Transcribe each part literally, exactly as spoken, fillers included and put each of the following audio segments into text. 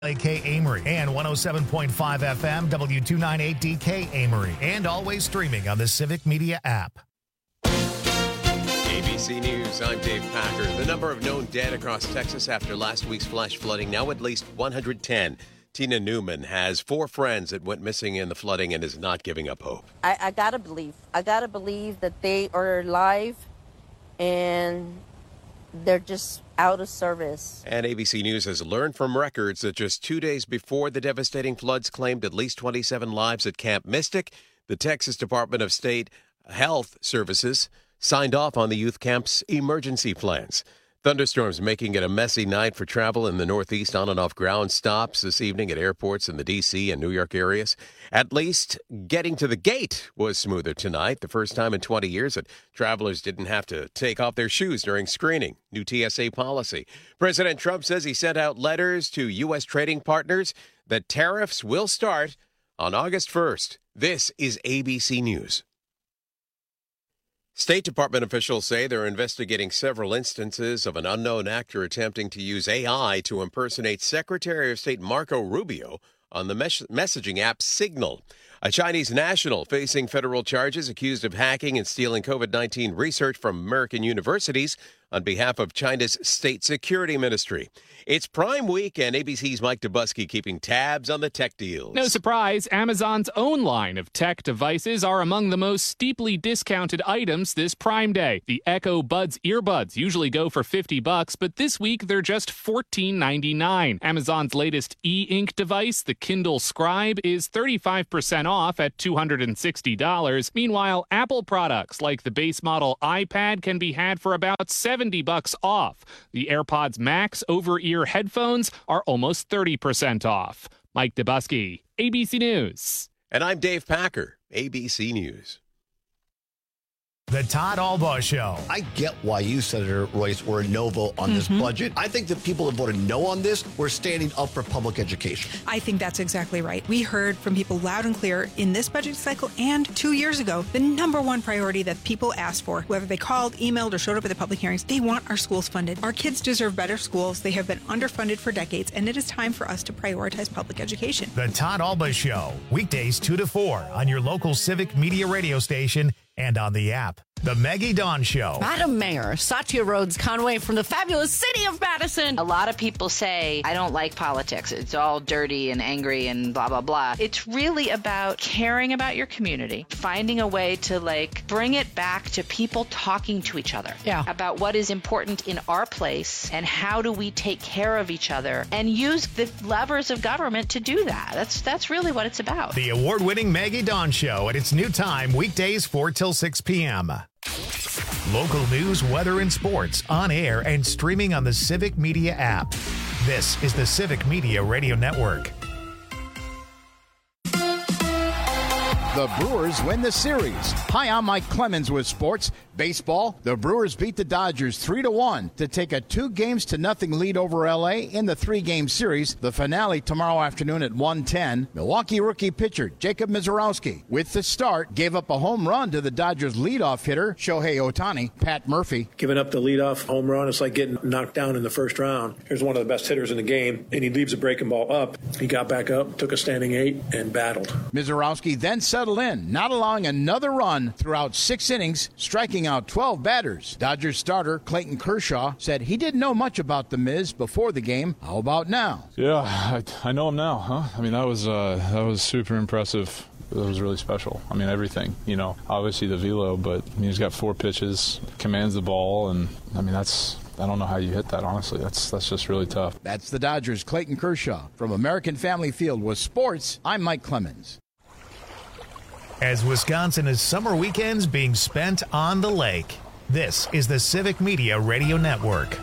A K Amory and one oh seven point five F M W two ninety-eight D K Amory, and always streaming on the Civic Media app. A B C News, I'm Dave Packer. The number of known dead across Texas after last week's flash flooding, now at least one hundred ten. Tina Newman has four friends that went missing in the flooding and is not giving up hope. I, I gotta believe. I gotta believe that they are alive and they're just out of service. And A B C News has learned from records that just two days before the devastating floods claimed at least twenty-seven lives at Camp Mystic, the Texas Department of State Health Services signed off on the youth camp's emergency plans. Thunderstorms making it a messy night for travel in the Northeast. On and off ground stops this evening at airports in the D C and New York areas. At least getting to the gate was smoother tonight. The first time in twenty years that travelers didn't have to take off their shoes during screening. New T S A policy. President Trump says he sent out letters to U S trading partners that tariffs will start on August first. This is A B C News. State Department officials say they're investigating several instances of an unknown actor attempting to use A I to impersonate Secretary of State Marco Rubio on the mes- messaging app Signal. A Chinese national facing federal charges accused of hacking and stealing COVID nineteen research from American universities on behalf of China's State Security Ministry. It's Prime Week, and A B C's Mike Dubusky keeping tabs on the tech deals. No surprise, Amazon's own line of tech devices are among the most steeply discounted items this Prime Day. The Echo Buds earbuds usually go for fifty bucks, but this week they're just fourteen ninety-nine. Amazon's latest e-ink device, the Kindle Scribe, is thirty-five percent off at two hundred sixty dollars. Meanwhile, Apple products like the base model iPad can be had for about seventy bucks off. The AirPods Max over-ear headphones are almost thirty percent off. Mike Dubusky, A B C News. And I'm Dave Packer, A B C News. The Todd Albaugh Show. I get why you, Senator Royce, were a no vote on mm-hmm. this budget. I think the people that voted no on this were standing up for public education. I think that's exactly right. We heard from people loud and clear in this budget cycle and two years ago, the number one priority that people asked for, whether they called, emailed, or showed up at the public hearings, they want our schools funded. Our kids deserve better schools. They have been underfunded for decades, and it is time for us to prioritize public education. The Todd Albaugh Show, weekdays two to four on your local Civic Media radio station and on the app. The Maggie Dawn Show. Madam Mayor, Satya Rhodes Conway from the fabulous city of Madison. A lot of people say, I don't like politics. It's all dirty and angry and blah, blah, blah. It's really about caring about your community, finding a way to, like, bring it back to people talking to each other yeah. about what is important in our place and how do we take care of each other and use the levers of government to do that. That's, that's really what it's about. The award-winning Maggie Dawn Show at its new time, weekdays four till six p.m. Local news, weather, and sports on air and streaming on the Civic Media app. This is the Civic Media Radio Network. The Brewers win the series. Hi, I'm Mike Clemens with sports. Baseball, the Brewers beat the Dodgers three to one to take a two games to nothing lead over L A in the three-game series. The finale tomorrow afternoon at one ten. Milwaukee rookie pitcher Jacob Mizorowski, with the start, gave up a home run to the Dodgers leadoff hitter Shohei Ohtani. Pat Murphy. Giving up the leadoff home run, it's like getting knocked down in the first round. Here's one of the best hitters in the game, and he leaves a breaking ball up. He got back up, took a standing eight, and battled. Mizorowski then settled in, not allowing another run throughout six innings, striking out twelve batters. Dodgers starter Clayton Kershaw said he didn't know much about the Miz before the game. How about now? Yeah, I, I know him now, huh? I mean, that was uh, that was super impressive. It was really special. I mean, everything, you know, obviously the velo, but I mean, he's got four pitches, commands the ball, and I mean, that's, I don't know how you hit that, honestly. That's that's just really tough. That's the Dodgers' Clayton Kershaw. From American Family Field with sports, I'm Mike Clemens. As Wisconsin has summer weekends being spent on the lake, this is the Civic Media Radio Network.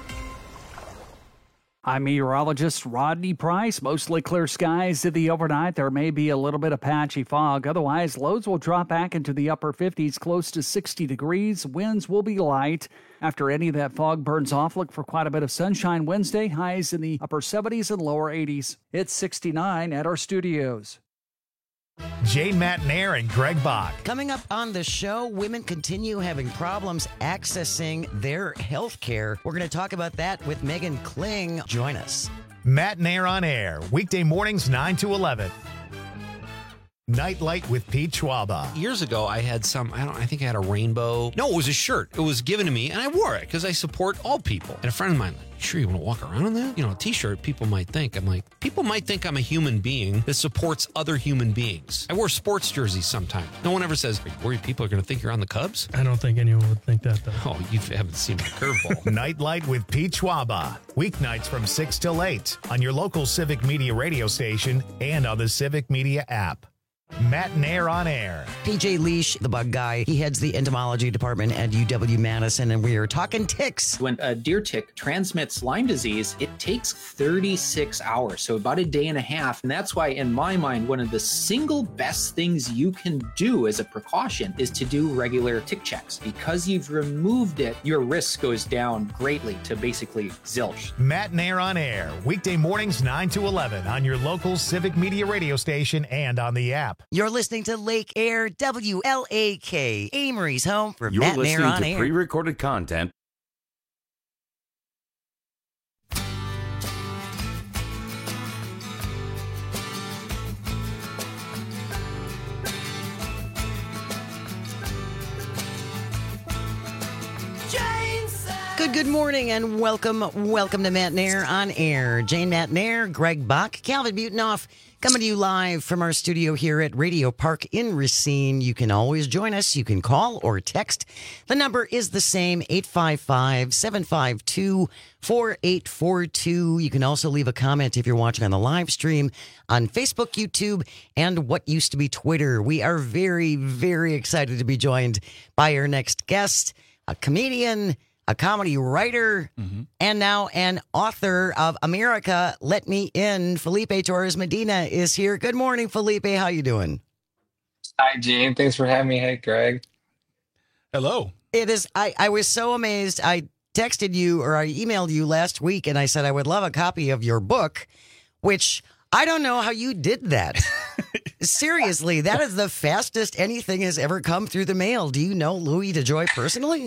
I'm meteorologist Rodney Price. Mostly clear skies in the overnight. There may be a little bit of patchy fog. Otherwise, lows will drop back into the upper fifties, close to sixty degrees. Winds will be light. After any of that fog burns off, look for quite a bit of sunshine Wednesday. Highs in the upper seventies and lower eighties. It's sixty-nine at our studios. Jane Matnair and Greg Bach. Coming up on the show, women continue having problems accessing their health care. We're going to talk about that with Megan Kling. Join us. Matt and Air on Air, weekday mornings nine to eleven. Nightlight with Pete Schwaba. Years ago, I had some, I don't I think I had a rainbow. No, it was a shirt. It was given to me, and I wore it because I support all people. And a friend of mine, like, sure you want to walk around in that? You know, a t-shirt, people might think. I'm like, people might think I'm a human being that supports other human beings. I wear sports jerseys sometimes. No one ever says, are you worried people are going to think you're on the Cubs? I don't think anyone would think that, though. Oh, you haven't seen my curveball. Nightlight with Pete Schwaba. Weeknights from six till eight on your local Civic Media radio station and on the Civic Media app. Matt and Air on Air. P J Leash, the bug guy, he heads the entomology department at U W Madison, and we are talking ticks. When a deer tick transmits Lyme disease, it takes thirty-six hours, so about a day and a half. And that's why, in my mind, one of the single best things you can do as a precaution is to do regular tick checks. Because you've removed it, your risk goes down greatly to basically zilch. Matt and Air on Air, weekday mornings nine to eleven on your local Civic Media radio station and on the app. You're listening to Lake Air, W L A K, Amory's home for You're Matt and Air listening on to Air. pre-recorded content. Good, good morning and welcome, welcome to Matt and Air on Air. Jane Matt and Air, Greg Bach, Calvin Butenoff, coming to you live from our studio here at Radio Park in Racine. You can always join us. You can call or text. The number is the same, eight five five, seven five two, four eight four two. You can also leave a comment if you're watching on the live stream on Facebook, YouTube, and what used to be Twitter. We are very, very excited to be joined by our next guest, a comedian, a comedy writer, mm-hmm. and now an author of America, Let Me In. Felipe Torres Medina is here. Good morning, Felipe. How you doing? Hi, Gene. Thanks for having me. Hey, Greg. Hello. It is. I, I was so amazed. I texted you or I emailed you last week, and I said I would love a copy of your book, which I don't know how you did that. Seriously, that is the fastest anything has ever come through the mail. Do you know Louis DeJoy personally?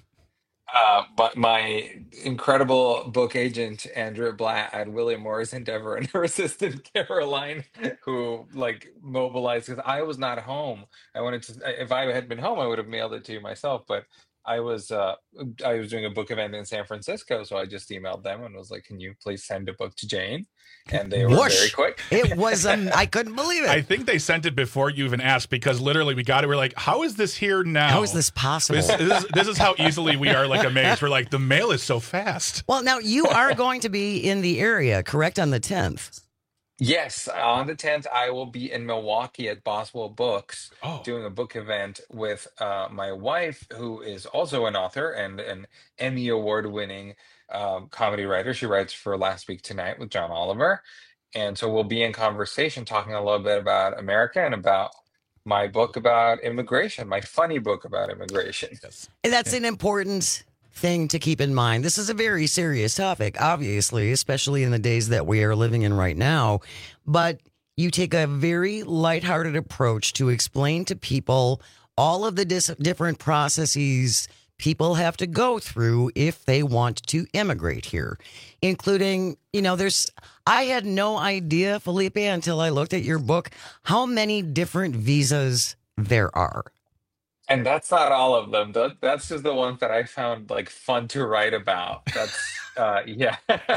Uh, but my incredible book agent, Andrea Blatt at William Morris Endeavor, and her assistant, Caroline, who like mobilized because I was not home. I wanted to, if I had been home, I would have mailed it to you myself, but I was uh, I was doing a book event in San Francisco, so I just emailed them and was like, "Can you please send a book to Jane?" And they were Whoosh. very quick. It was um, I couldn't believe it. I think they sent it before you even asked, because literally we got it. We're like, "How is this here now? How is this possible?" This, this, is, this is how easily we are like amazed. We're like, the mail is so fast. Well, now you are going to be in the area, correct, on the tenth? Yes, on the tenth, I will be in Milwaukee at Boswell Books oh. doing a book event with uh, my wife, who is also an author and an Emmy Award-winning um, comedy writer. She writes for Last Week Tonight with John Oliver. And so we'll be in conversation talking a little bit about America and about my book about immigration, my funny book about immigration. Yes. And that's an important thing to keep in mind. This is a very serious topic, obviously, especially in the days that we are living in right now. But you take a very lighthearted approach to explain to people all of the dis- different processes people have to go through if they want to immigrate here, including, you know, there's, I had no idea, Felipe, until I looked at your book, how many different visas there are. And that's not all of them. That, that's just the ones that I found like fun to write about. That's, uh, yeah.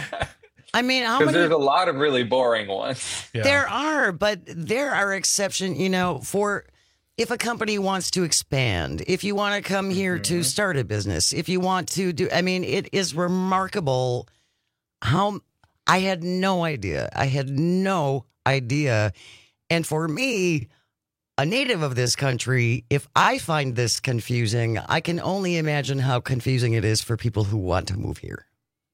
I mean, how Because many? there's a lot of really boring ones. Yeah. There are, but there are exceptions, you know, for if a company wants to expand, if you want to come here Mm-hmm. to start a business, if you want to do, I mean, it is remarkable how I had no idea. I had no idea. And for me, a native of this country, if I find this confusing, I can only imagine how confusing it is for people who want to move here.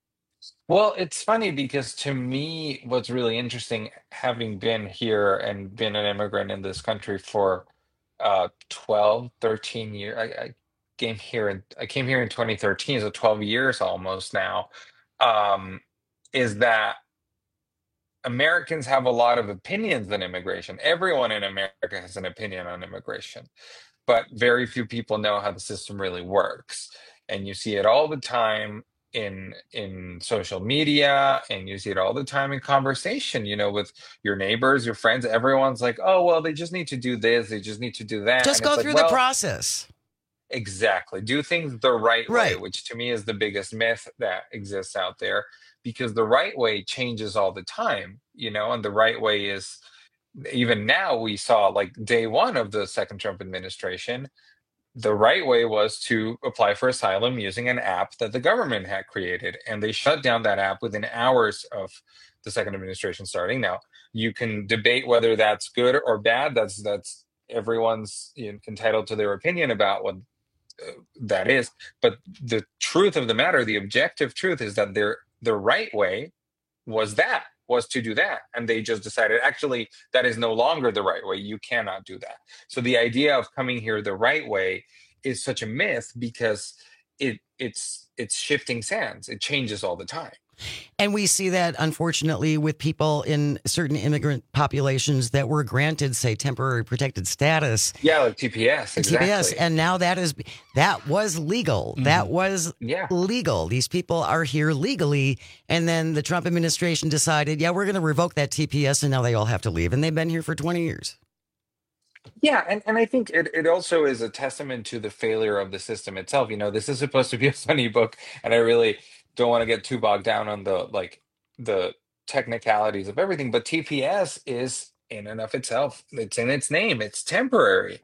Well, it's funny because to me, what's really interesting, having been here and been an immigrant in this country for uh, twelve, thirteen years, I, I came here in, I came here in twenty thirteen, so twelve years almost now, um, is that Americans have a lot of opinions on immigration. Everyone in America has an opinion on immigration, but very few people know how the system really works. And you see it all the time in in social media, and you see it all the time in conversation, you know, with your neighbors, your friends. Everyone's like, oh, well, they just need to do this, they just need to do that. Just And go it's through like, the well, process. exactly. Do things the right, way, Right. which to me is the biggest myth that exists out there, because the right way changes all the time, you know, and the right way is, even now we saw like day one of the second Trump administration, the right way was to apply for asylum using an app that the government had created. And they shut down that app within hours of the second administration starting. Now, you can debate whether that's good or bad. That's that's everyone's, you know, entitled to their opinion about what uh, that is. But the truth of the matter, the objective truth, is that they're, the right way was that, was to do that. And they just decided, actually, that is no longer the right way. You cannot do that. So the idea of coming here the right way is such a myth, because it it's it's shifting sands. It changes all the time. And we see that, unfortunately, with people in certain immigrant populations that were granted, say, temporary protected status. Yeah, like T P S, exactly. T P S, and now that is that was legal. Mm-hmm. That was yeah. legal. These people are here legally, and then the Trump administration decided, yeah, we're going to revoke that T P S, and now they all have to leave, and they've been here for twenty years. Yeah, and, and I think it, it also is a testament to the failure of the system itself. You know, this is supposed to be a funny book, and I really don't want to get too bogged down on the like the technicalities of everything, but T P S is in and of itself, it's in its name, it's temporary.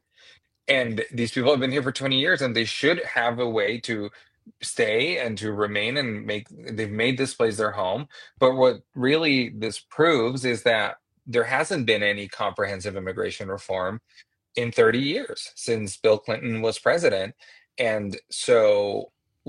And these people have been here for twenty years, and they should have a way to stay and to remain and make, they've made this place their home. But what really this proves is that there hasn't been any comprehensive immigration reform in thirty years since Bill Clinton was president. And so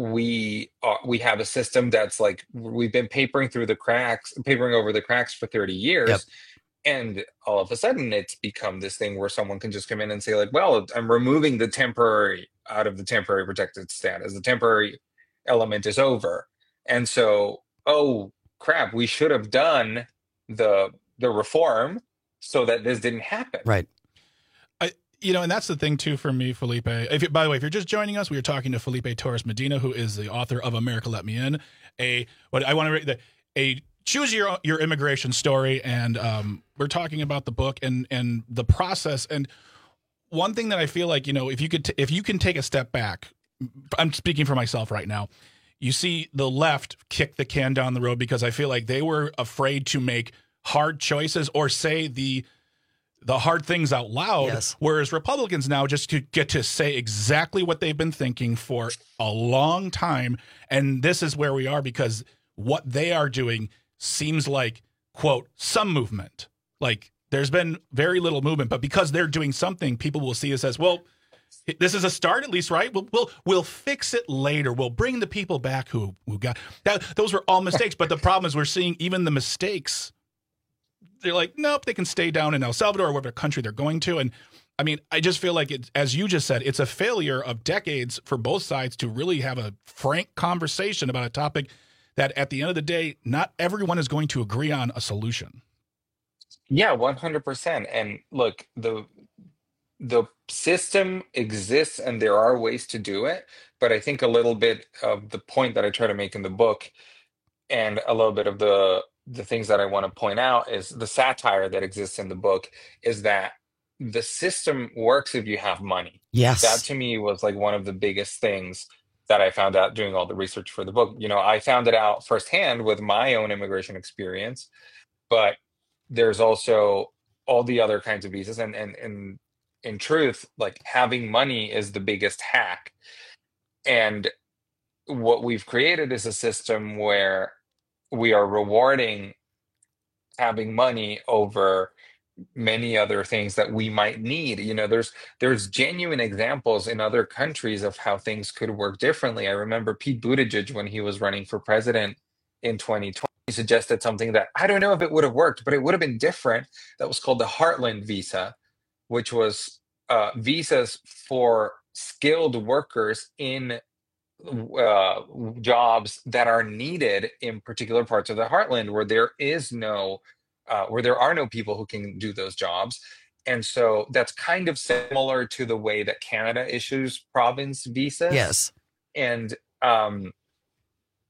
we are, we have a system that's like, we've been papering through the cracks, papering over the cracks for thirty years. Yep. And all of a sudden it's become this thing where someone can just come in and say like, well, I'm removing the temporary out of the temporary protected status. The temporary element is over. And so, oh crap, we should have done the the reform so that this didn't happen. Right. I, you know, and that's the thing too for me, Felipe. If you, by the way, if you're just joining us, we were talking to Felipe Torres Medina, who is the author of America Let Me In, a what I want to read the a choose your your immigration story, and um, we're talking about the book and and the process. And one thing that I feel like, you know, if you could t- if you can take a step back, I'm speaking for myself right now. You see the left kick the can down the road because I feel like they were afraid to make hard choices or say the the hard things out loud, yes. Whereas Republicans now just to get to say exactly what they've been thinking for a long time. And this is where we are, because what they are doing seems like, quote, some movement. Like there's been very little movement, but because they're doing something, people will see this as, well, this is a start at least, right? We'll we'll, we'll fix it later. We'll bring the people back who, who got that. Those were all mistakes. But the problem is we're seeing even the mistakes. They're like, nope, they can stay down in El Salvador or whatever country they're going to. And I mean, I just feel like, it, as you just said, it's a failure of decades for both sides to really have a frank conversation about a topic that at the end of the day, not everyone is going to agree on a solution. Yeah, one hundred percent. And look, the the system exists and there are ways to do it. But I think a little bit of the point that I try to make in the book, and a little bit of the the things that I want to point out, is the satire that exists in the book is that the system works if you have money. Yes. That to me was like one of the biggest things that I found out doing all the research for the book. You know, I found it out firsthand with my own immigration experience, but there's also all the other kinds of visas. And, and, and in truth, like having money is the biggest hack. And what we've created is a system where we are rewarding having money over many other things that we might need. You know, there's there's genuine examples in other countries of how things could work differently. I remember Pete Buttigieg, when he was running for president in twenty twenty, he suggested something that I don't know if it would have worked, but it would have been different. That was called the Heartland visa, which was uh, visas for skilled workers in uh, jobs that are needed in particular parts of the heartland where there is no, uh, where there are no people who can do those jobs. And so that's kind of similar to the way that Canada issues province visas. Yes. And um,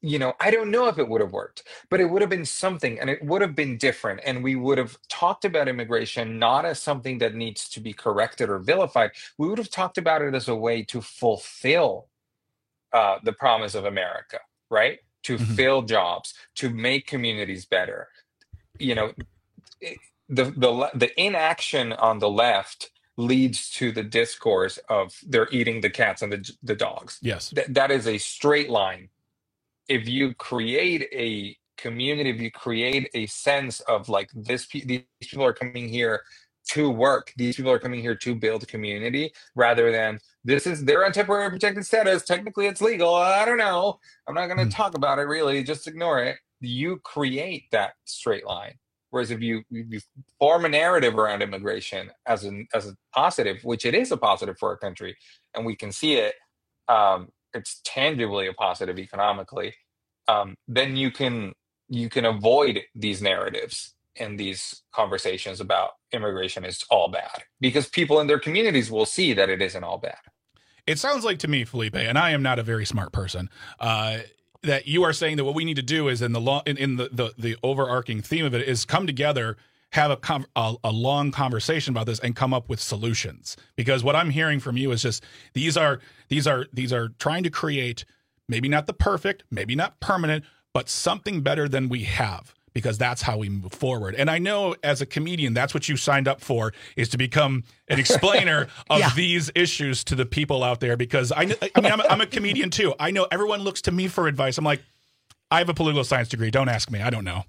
you know, I don't know if it would have worked, but it would have been something and it would have been different. And we would have talked about immigration not as something that needs to be corrected or vilified. We would have talked about it as a way to fulfill uh, the promise of America, right? To mm-hmm. fill jobs, to make communities better. You know, it, the, the, the inaction on the left leads to the discourse of they're eating the cats and the, the dogs. Yes. Th- that is a straight line. If you create a community, if you create a sense of like this, these people are coming here to work, these people are coming here to build community, rather than this is they're on temporary protected status. Technically, it's legal. I don't know. I'm not going to mm. talk about it. Really, just ignore it. You create that straight line. Whereas if you, you form a narrative around immigration as an as a positive, which it is a positive for our country, and we can see it. Um, it's tangibly a positive economically, um, then you can you can avoid these narratives and these conversations about immigration is all bad, because people in their communities will see that it isn't all bad. It sounds like to me, Felipe, and I am not a very smart person, uh, that you are saying that what we need to do is in the long, in, in the, the the overarching theme of it is come together, have a, com- a a long conversation about this, and come up with solutions. Because what I'm hearing from you is just these are these are these are trying to create maybe not the perfect, maybe not permanent, but something better than we have, because that's how we move forward. And I know as a comedian, that's what you signed up for, is to become an explainer of yeah. these issues to the people out there. Because I, I mean, I'm a, I'm a comedian too. I know everyone looks to me for advice. I'm like, I have a political science degree. Don't ask me. I don't know.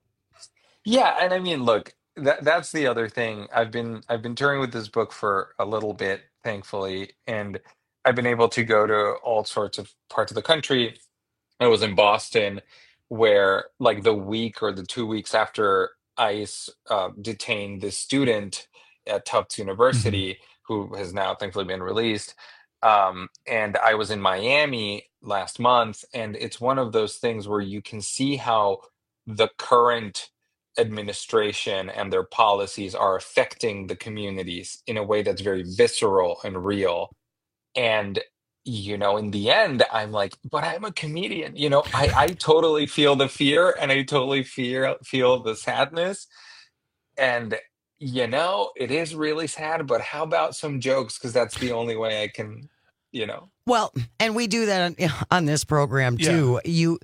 Yeah, and I mean, look, that that's the other thing. I've been I've been touring with this book for a little bit, thankfully, and I've been able to go to all sorts of parts of the country. I was in Boston, where like the week or the two weeks after ICE uh, detained this student at Tufts University, mm-hmm. who has now thankfully been released. Um, and I was in Miami last month, and it's one of those things where you can see how the current administration and their policies are affecting the communities in a way that's very visceral and real. And you know, in the end, I'm like, but I'm a comedian. You know, I, I totally feel the fear, and I totally fear feel the sadness. And, you know, it is really sad, but how about some jokes? Because that's the only way I can, you know. Well, and we do that on, on this program, too. Yeah. You,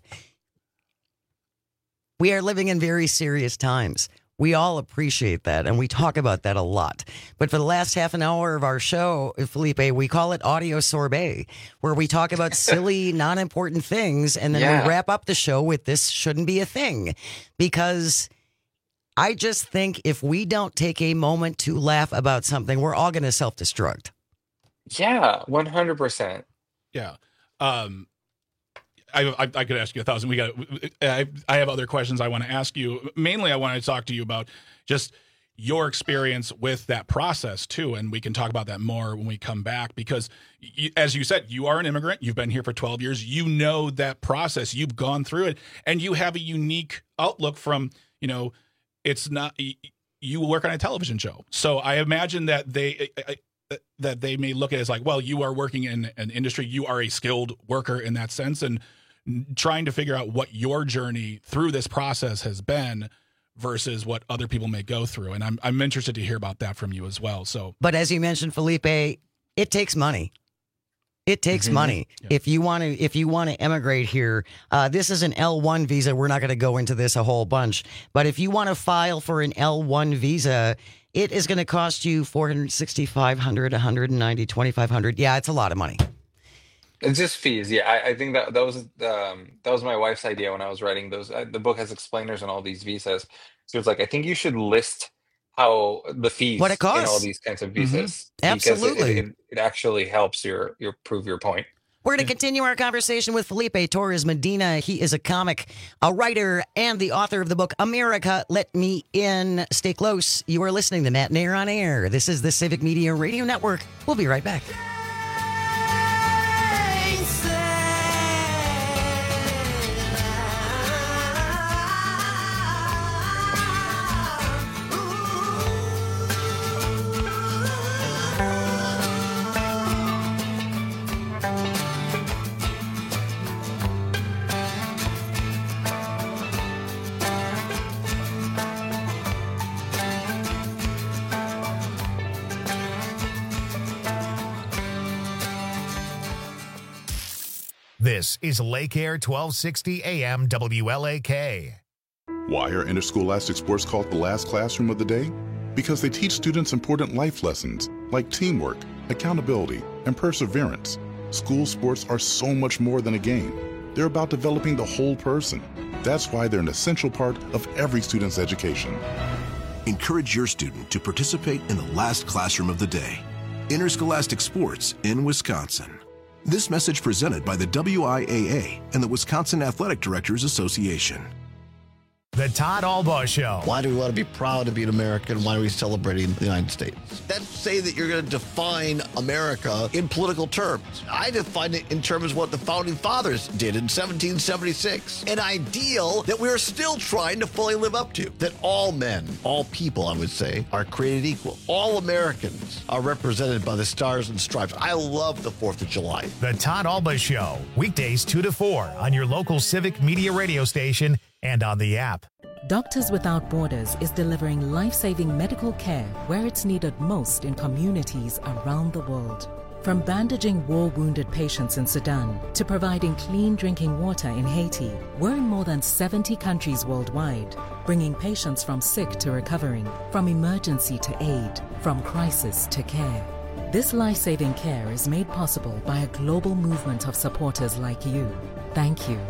we are living in very serious times. We all appreciate that, and we talk about that a lot. But for the last half an hour of our show, Felipe, we call it Audio Sorbet, where we talk about silly, non-important things, and then yeah. we wrap up the show with this shouldn't be a thing. Because I just think if we don't take a moment to laugh about something, we're all going to self-destruct. Yeah, one hundred percent. Yeah. Um I, I I could ask you a thousand. We got. I I have other questions I want to ask you. Mainly, I want to talk to you about just your experience with that process too, and we can talk about that more when we come back. Because, you, as you said, you are an immigrant. You've been here for twelve years. You know that process. You've gone through it, and you have a unique outlook from. You know, it's not. You work on a television show, so I imagine that they. that they may look at it as like, well, you are working in an industry. You are a skilled worker in that sense, and trying to figure out what your journey through this process has been versus what other people may go through. And I'm I'm interested to hear about that from you as well. So, but as you mentioned, Felipe, it takes money. It takes mm-hmm. money. Yeah. If you want to, if you want to emigrate here, uh, this is an L one visa. We're not going to go into this a whole bunch, but if you want to file for an L one visa, it is going to cost you four hundred sixty-five hundred dollars, one hundred ninety dollars, twenty-five hundred dollars. Yeah, it's a lot of money. It's just fees. Yeah, I, I think that that was um, that was my wife's idea when I was writing those. Uh, the book has explainers on all these visas. So it's like, I think you should list how the fees what it costs in all these kinds of visas. Mm-hmm. Absolutely, it, it, it actually helps your your prove your point. We're going to continue our conversation with Felipe Torres Medina. He is a comic, a writer, and the author of the book America, Let Me In. Stay close. You are listening to Matt Nair on Air. This is the Civic Media Radio Network. We'll be right back. This is Lake Air twelve sixty A M W L A K. Why are interscholastic sports called the last classroom of the day? Because they teach students important life lessons like teamwork, accountability, and perseverance. School sports are so much more than a game. They're about developing the whole person. That's why they're an essential part of every student's education. Encourage your student to participate in the last classroom of the day. Interscholastic sports in Wisconsin. This message presented by the W I A A and the Wisconsin Athletic Directors Association. The Todd Albaugh Show. Why do we want to be proud to be an American? Why are we celebrating the United States? That's say that you're going to define America in political terms. I define it in terms of what the Founding Fathers did in seventeen seventy-six. An ideal that we're still trying to fully live up to. That all men, all people, I would say, are created equal. All Americans are represented by the stars and stripes. I love the fourth of July. The Todd Albaugh Show. Weekdays two to four on your local Civic Media radio station and on the app. Doctors Without Borders is delivering life-saving medical care where it's needed most in communities around the world. From bandaging war-wounded patients in Sudan to providing clean drinking water in Haiti, we're in more than seventy countries worldwide, bringing patients from sick to recovering, from emergency to aid, from crisis to care. This life-saving care is made possible by a global movement of supporters like you. Thank you.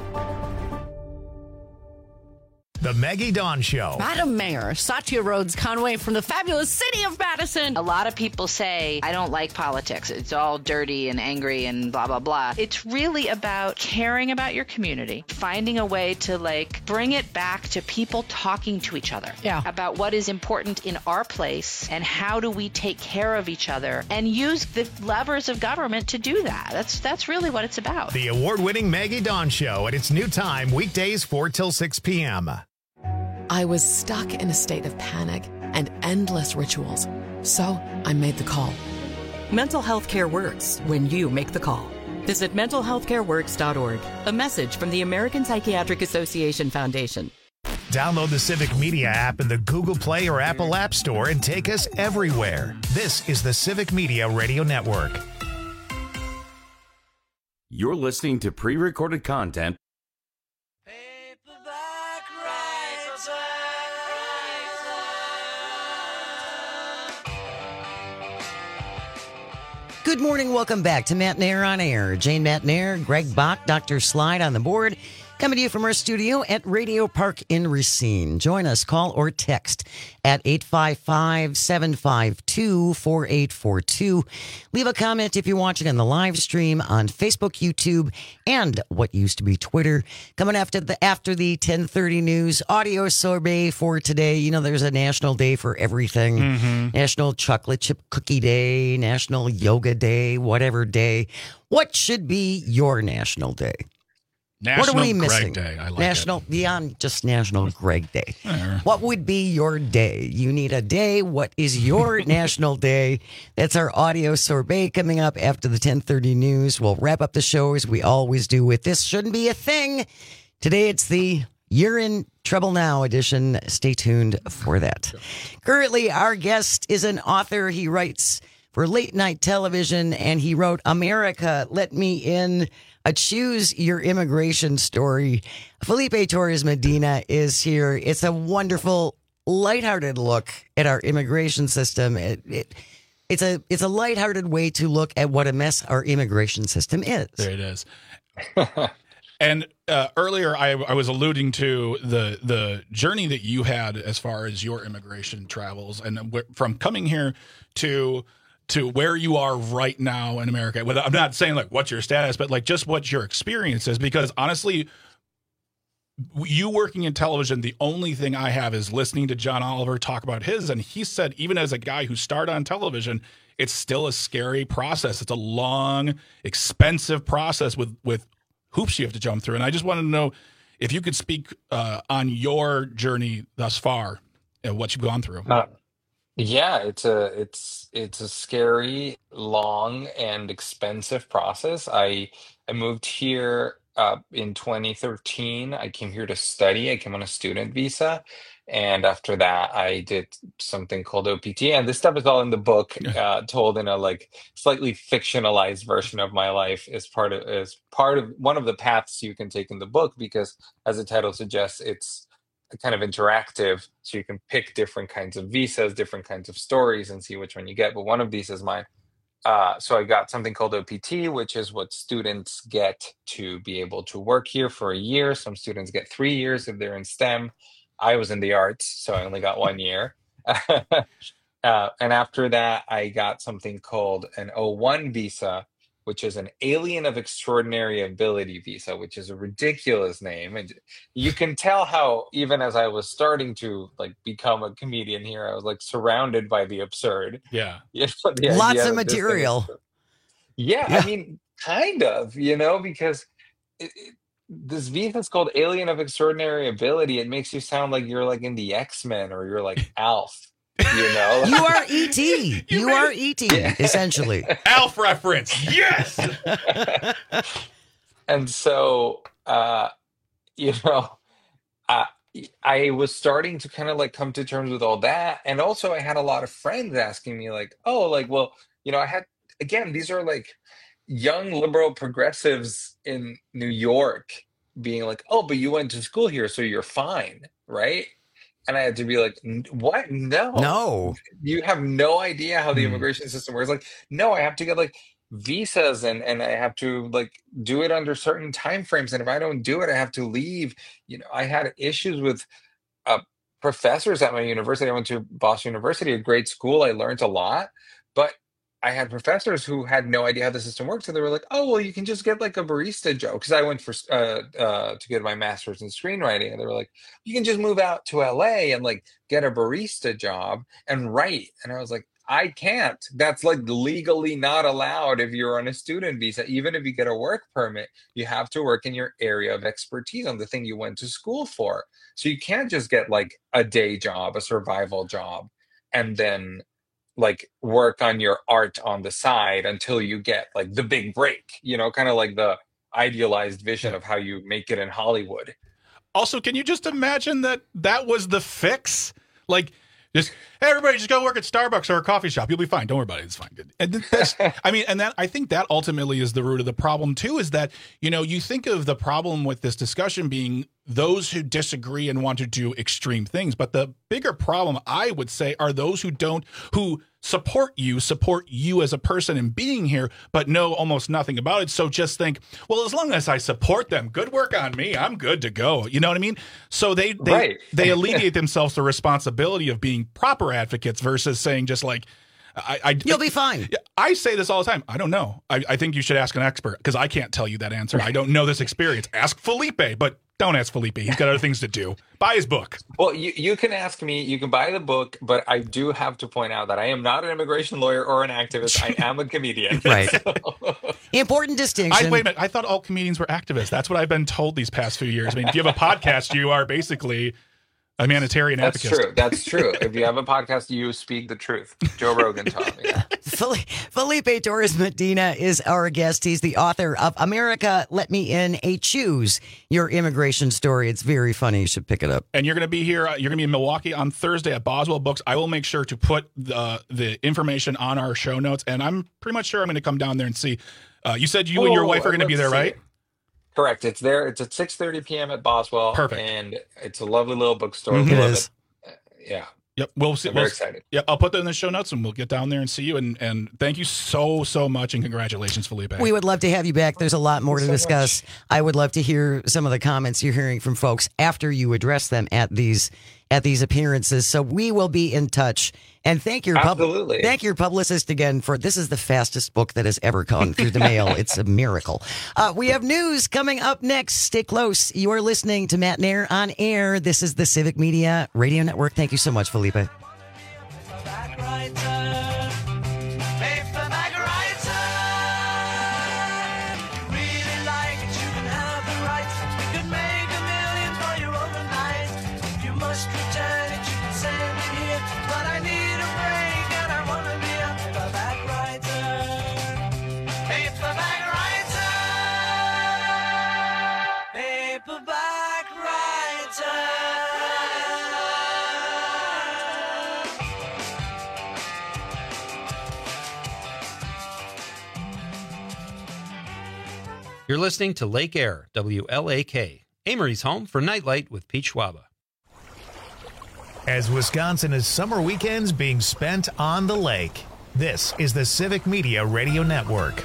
The Maggie Dawn Show. Madam Mayor, Satya Rhodes Conway from the fabulous city of Madison. A lot of people say, I don't like politics. It's all dirty and angry and blah, blah, blah. It's really about caring about your community, finding a way to like bring it back to people talking to each other yeah. about what is important in our place and how do we take care of each other and use the levers of government to do that. That's, that's really what it's about. The award-winning Maggie Dawn Show at its new time, weekdays four till six p.m. I was stuck in a state of panic and endless rituals. So I made the call. Mental health care works when you make the call. Visit mental health care works dot org. A message from the American Psychiatric Association Foundation. Download the Civic Media app in the Google Play or Apple App Store and take us everywhere. This is the Civic Media Radio Network. You're listening to pre-recorded content. Good morning. Welcome back to Matt Nair on Air. Jane Matt Nair, Greg Bach, Doctor Slide on the board. Coming to you from our studio at Radio Park in Racine. Join us, call or text at eight five five, seven five two, four eight four two. Leave a comment if you're watching on the live stream on Facebook, YouTube, and what used to be Twitter. Coming after the after the ten thirty news audio sorbet for today. You know, there's a national day for everything. Mm-hmm. National Chocolate Chip Cookie Day, National Yoga Day, whatever day. What should be your national day? National what are we Greg missing? Day. I like National, it. Beyond just National Greg Day. There. What would be your day? You need a day. What is your national day? That's our audio sorbet coming up after the ten thirty news. We'll wrap up the show as we always do with This Shouldn't Be a Thing. Today it's the You're in Trouble Now edition. Stay tuned for that. Currently, our guest is an author. He writes for late night television, and he wrote America, Let Me In. A Choose Your Immigration Story. Felipe Torres Medina is here. It's a wonderful, lighthearted look at our immigration system. It, it, it's a it's a lighthearted way to look at what a mess our immigration system is. There it is. And uh, earlier, I, I was alluding to the the journey that you had as far as your immigration travels, and w- from coming here to to where you are right now in America. I'm not saying like what's your status, but like just what your experience is, because honestly, you working in television, the only thing I have is listening to John Oliver talk about his, and he said even as a guy who started on television, it's still a scary process. It's a long, expensive process with with hoops you have to jump through. And I just wanted to know if you could speak uh, on your journey thus far and what you've gone through. Uh, yeah, it's a it's it's a scary, long, and expensive process. I I moved here uh, in twenty thirteen, I came here to study. I came on a student visa. And after that, I did something called O P T. And this stuff is all in the book, uh, told in a like slightly fictionalized version of my life as part of as part of one of the paths you can take in the book, because as the title suggests, it's kind of interactive. So you can pick different kinds of visas, different kinds of stories, and see which one you get. But one of these is mine. Uh, so I got something called O P T, which is what students get to be able to work here for a year. Some students get three years if they're in STEM. I was in the arts, so I only got one year. uh, and after that, I got something called an O one visa, which is an alien of extraordinary ability visa, which is a ridiculous name. And you can tell how, even as I was starting to like become a comedian here, I was like surrounded by the absurd. Yeah. You know, the Lots idea of that this thing material. is- Yeah, Yeah. I mean, kind of, you know, because it, it, this visa is called Alien of Extraordinary Ability. It makes you sound like you're like in the X-Men or you're like Alf, you know? You are E T. You are E T, essentially. Alf reference. Yes. And so, uh, you know, uh, I was starting to kind of like come to terms with all that. And also I had a lot of friends asking me like, oh, like, well, you know, I had, again, these are like young liberal progressives in New York being like, oh, but you went to school here, so you're fine, right? And I had to be like, "N- what? No. No. You have no idea how the immigration system works. Like, no, I have to get like visas and and I have to like do it under certain time frames. And if I don't do it, I have to leave. You know, I had issues with uh, professors at my university. I went to Boston University, a great school. I learned a lot, but I had professors who had no idea how the system works. So they were like, oh, well, you can just get like a barista job. Because I went for uh, uh, to get my master's in screenwriting. And they were like, you can just move out to L A and like get a barista job and write. And I was like, I can't. That's like legally not allowed if you're on a student visa. Even if you get a work permit, you have to work in your area of expertise on the thing you went to school for. So you can't just get like a day job, a survival job, and then like work on your art on the side until you get like the big break, you know, kind of like the idealized vision of how you make it in Hollywood. Also, can you just imagine that that was the fix? Like, just, hey, everybody, just go work at Starbucks or a coffee shop. You'll be fine. Don't worry about it. It's fine. And that's, I mean, and that I think that ultimately is the root of the problem too. Is that, you know, you think of the problem with this discussion being those who disagree and want to do extreme things, but the bigger problem, I would say, are those who don't, who support you, support you as a person and being here, but know almost nothing about it. So just think, well, as long as I support them, good work on me. I'm good to go. You know what I mean? So they they, Right. they alleviate themselves the responsibility of being proper advocates versus saying just like, I, I You'll be fine. I say this all the time. I don't know. I, I think you should ask an expert because I can't tell you that answer. I don't know this experience. Ask Felipe, but don't ask Felipe. He's got other things to do. Buy his book. Well, you, you can ask me, you can buy the book, but I do have to point out that I am not an immigration lawyer or an activist. I am a comedian. Right. So- Important distinction. I, wait a minute. I thought all comedians were activists. That's what I've been told these past few years. I mean, if you have a podcast, you are basically a humanitarian That's advocate. true. That's true. If you have a podcast, you speak the truth. Joe Rogan taught me that. Felipe Torres Medina is our guest. He's the author of America, Let Me In, a Choose Your Immigration Story. It's very funny. You should pick it up. And you're going to be here. Uh, you're going to be in Milwaukee on Thursday at Boswell Books. I will make sure to put the the information on our show notes, and I'm pretty much sure I'm going to come down there and see. Uh, you said you and your Oh, wife are I'd going to love be to there, see right? it. Correct. It's there. It's at six thirty p.m. at Boswell. Perfect. And it's a lovely little bookstore. Mhm. We It love is. it. Yeah. Yep, we'll see. I'm very we'll- excited. Yep, I'll put that in the show notes, and we'll get down there and see you. And and thank you so so much, and congratulations, Felipe. We would love to have you back. There's a lot more to discuss. I would love to hear some of the comments you're hearing from folks after you address them at these at these appearances. So we will be in touch. And thank your pub- Absolutely. thank your publicist again for this is the fastest book that has ever gone through the mail. It's a miracle. Uh, we have news coming up next. Stay close. You are listening to Matt Nair on air. This is the Civic Media Radio Network. Thank you so much, Felipe. You're listening to Lake Air, W L A K, Amory's home for Nightlight with Pete Schwaba. As Wisconsin is summer weekends being spent on the lake, this is the Civic Media Radio Network.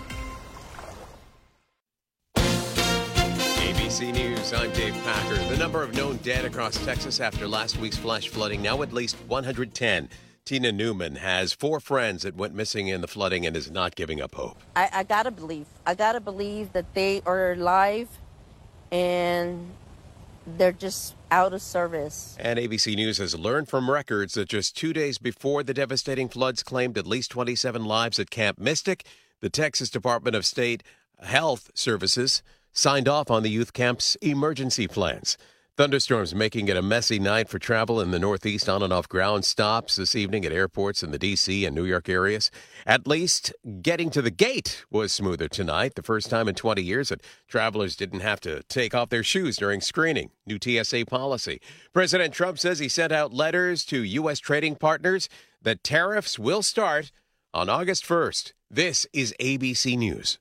A B C News, I'm Dave Packer. The number of known dead across Texas after last week's flash flooding now at least one hundred ten. Tina Newman has four friends that went missing in the flooding and is not giving up hope. I, I gotta believe. I gotta believe that they are alive and they're just out of service. And A B C News has learned from records that just two days before the devastating floods claimed at least twenty-seven lives at Camp Mystic, the Texas Department of State Health Services signed off on the youth camp's emergency plans. Thunderstorms making it a messy night for travel in the Northeast. On and off ground stops this evening at airports in the D C and New York areas. At least getting to the gate was smoother tonight. The first time in twenty years that travelers didn't have to take off their shoes during screening. New T S A policy. President Trump says he sent out letters to U S trading partners that tariffs will start on August first. This is A B C News.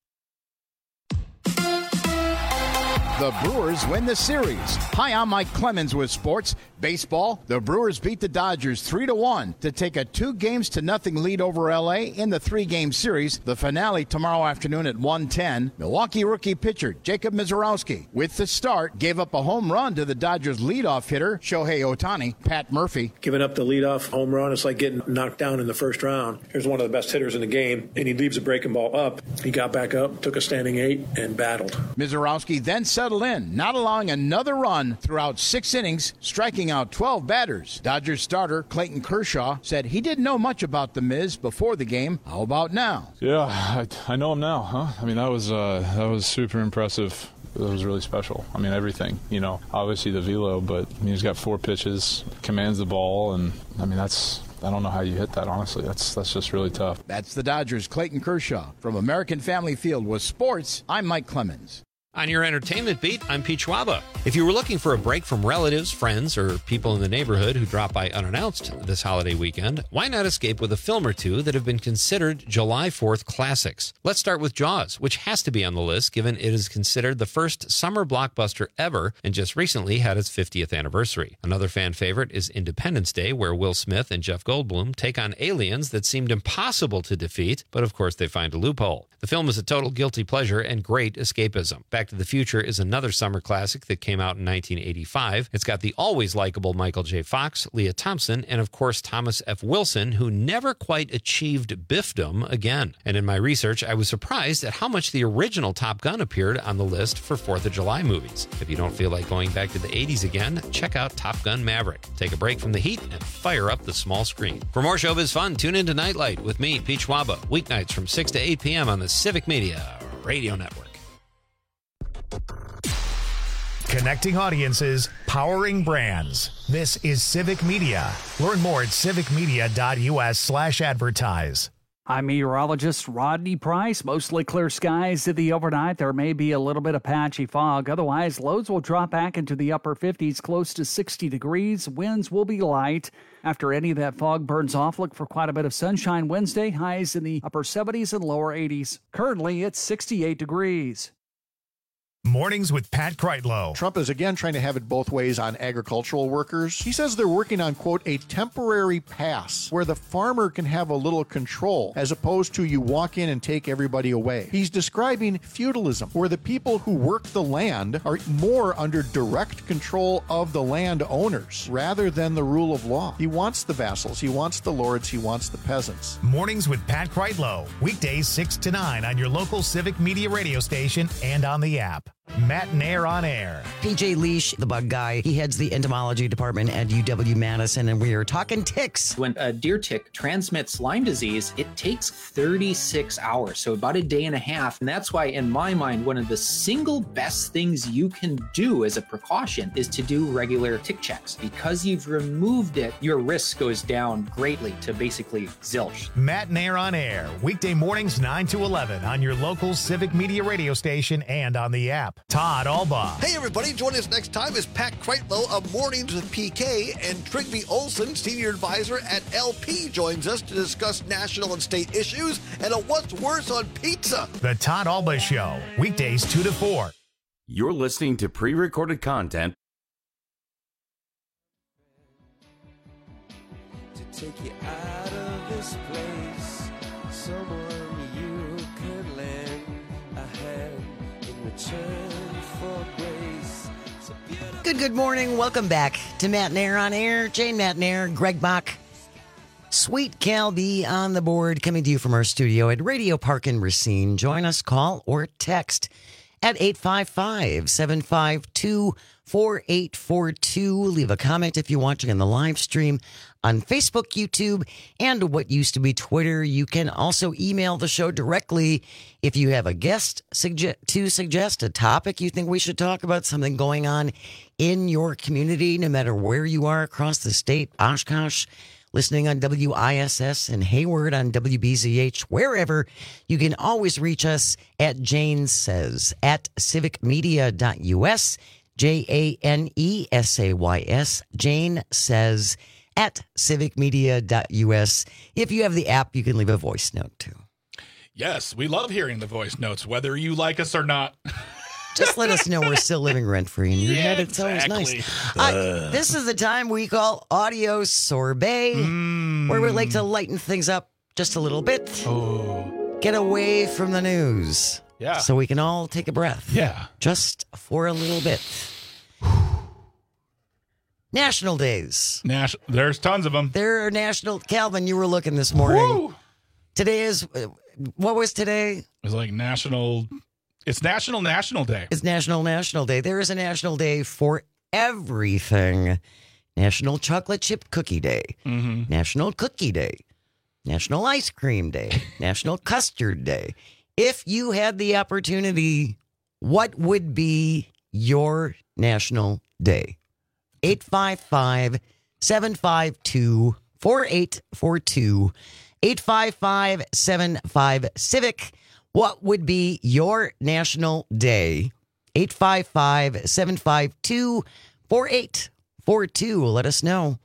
The Brewers win the series. Hi, I'm Mike Clemens with sports. Baseball, the Brewers beat the Dodgers three to one to take a two games to nothing lead over L A in the three-game series. The finale tomorrow afternoon at one ten. Milwaukee rookie pitcher Jacob Mizorowski, with the start, gave up a home run to the Dodgers leadoff hitter Shohei Ohtani. Pat Murphy. Giving up the leadoff home run, it's like getting knocked down in the first round. Here's one of the best hitters in the game, and he leaves a breaking ball up. He got back up, took a standing eight, and battled. Mizorowski then settled in, not allowing another run throughout six innings, striking out twelve batters. Dodgers starter Clayton Kershaw said he didn't know much about the Miz before the game. How about now? Yeah, I, I know him now, huh? I mean, that was uh, that was super impressive. It was really special. I mean, everything, you know, obviously the velo, but I mean, he's got four pitches, commands the ball, and I mean, that's, I don't know how you hit that, honestly. That's that's just really tough. That's the Dodgers' Clayton Kershaw. From American Family Field with sports, I'm Mike Clemens. On your entertainment beat, I'm Pete Schwaba. If you were looking for a break from relatives, friends, or people in the neighborhood who drop by unannounced this holiday weekend, why not escape with a film or two that have been considered July fourth classics? Let's start with Jaws, which has to be on the list given it is considered the first summer blockbuster ever and just recently had its fiftieth anniversary. Another fan favorite is Independence Day, where Will Smith and Jeff Goldblum take on aliens that seemed impossible to defeat, but of course they find a loophole. The film is a total guilty pleasure and great escapism. Back to the Future is another summer classic that came out in nineteen eighty-five. It's got the always likable Michael J. Fox, Leah Thompson, and of course Thomas F. Wilson, who never quite achieved biffdom again. And in my research, I was surprised at how much the original Top Gun appeared on the list for fourth of July movies. If you don't feel like going back to the eighties again, check out Top Gun Maverick. Take a break from the heat and fire up the small screen. For more showbiz fun, tune in to Nightlight with me, Pete Schwaba, weeknights from six to eight p.m. on the Civic Media Radio Network. Connecting audiences, powering brands. This is Civic Media. Learn more at civicmedia.us slash advertise. I'm meteorologist Rodney Price. Mostly clear skies in the overnight. There may be a little bit of patchy fog. Otherwise, lows will drop back into the upper fifties, close to sixty degrees. Winds will be light. After any of that fog burns off, look for quite a bit of sunshine Wednesday. Highs in the upper seventies and lower eighties. Currently, it's sixty-eight degrees. Mornings with Pat Kreitlow. Trump is again trying to have it both ways on agricultural workers. He says they're working on, quote, a temporary pass where the farmer can have a little control as opposed to you walk in and take everybody away. He's describing feudalism, where the people who work the land are more under direct control of the land owners rather than the rule of law. He wants the vassals, he wants the lords, he wants the peasants. Mornings with Pat Kreitlow. Weekdays six to nine on your local Civic Media radio station and on the app. Matt Nair on air. P J Leash, the bug guy, he heads the entomology department at U W Madison, and we are talking ticks. When a deer tick transmits Lyme disease, it takes thirty-six hours, so about a day and a half. And that's why, in my mind, one of the single best things you can do as a precaution is to do regular tick checks. Because you've removed it, your risk goes down greatly to basically zilch. Matt Nair on air. Weekday mornings nine to eleven on your local Civic Media radio station and on the app. Todd Alba. Hey, everybody. Join us next time as Pat Kreitlow of Mornings with P K and Trigby Olson, Senior Advisor at L P, joins us to discuss national and state issues and a what's worse on pizza. The Todd Alba Show, weekdays two to four. You're listening to pre-recorded content. To take you out of this place, someone you could lend a hand in return for grace. So Good, good morning. Welcome back to Matt Nair on Air. Jane Matt Nair, Greg Bach, Sweet Cal B on the board, coming to you from our studio at Radio Park in Racine. Join us, call or text at eight five five, seven five two, four eight four two. Leave a comment if you're watching on the live stream on Facebook, YouTube, and what used to be Twitter. You can also email the show directly if you have a guest suge- to suggest a topic you think we should talk about, something going on in your community, no matter where you are across the state, Oshkosh, listening on W I S S and Hayward on W B Z H, wherever. You can always reach us at Jane Says at civic media dot U S, J A N E S A Y S, Jane Says at civic media dot U S. If you have the app, you can leave a voice note too. Yes, we love hearing the voice notes, whether you like us or not. Just let us know we're still living rent-free in your Yeah, head. It's exactly. always nice. Uh, this is the time we call Audio Sorbet, Mm. where we like to lighten things up just a little bit. Oh. Get away from the news. Yeah. So we can all take a breath. Yeah. Just for a little bit. National days. Nas- There's tons of them. There are national... Calvin, you were looking this morning. Woo! Today is... What was today? It's like national... It's National National Day. It's National National Day. There is a national day for everything. National Chocolate Chip Cookie Day. Mm-hmm. National Cookie Day. National Ice Cream Day. National Custard Day. If you had the opportunity, what would be your national day? eight five five, seven five two, four eight four two. eight five five, seven five, civic. What would be your national day? eight five five, seven five two, four eight four two. Let us know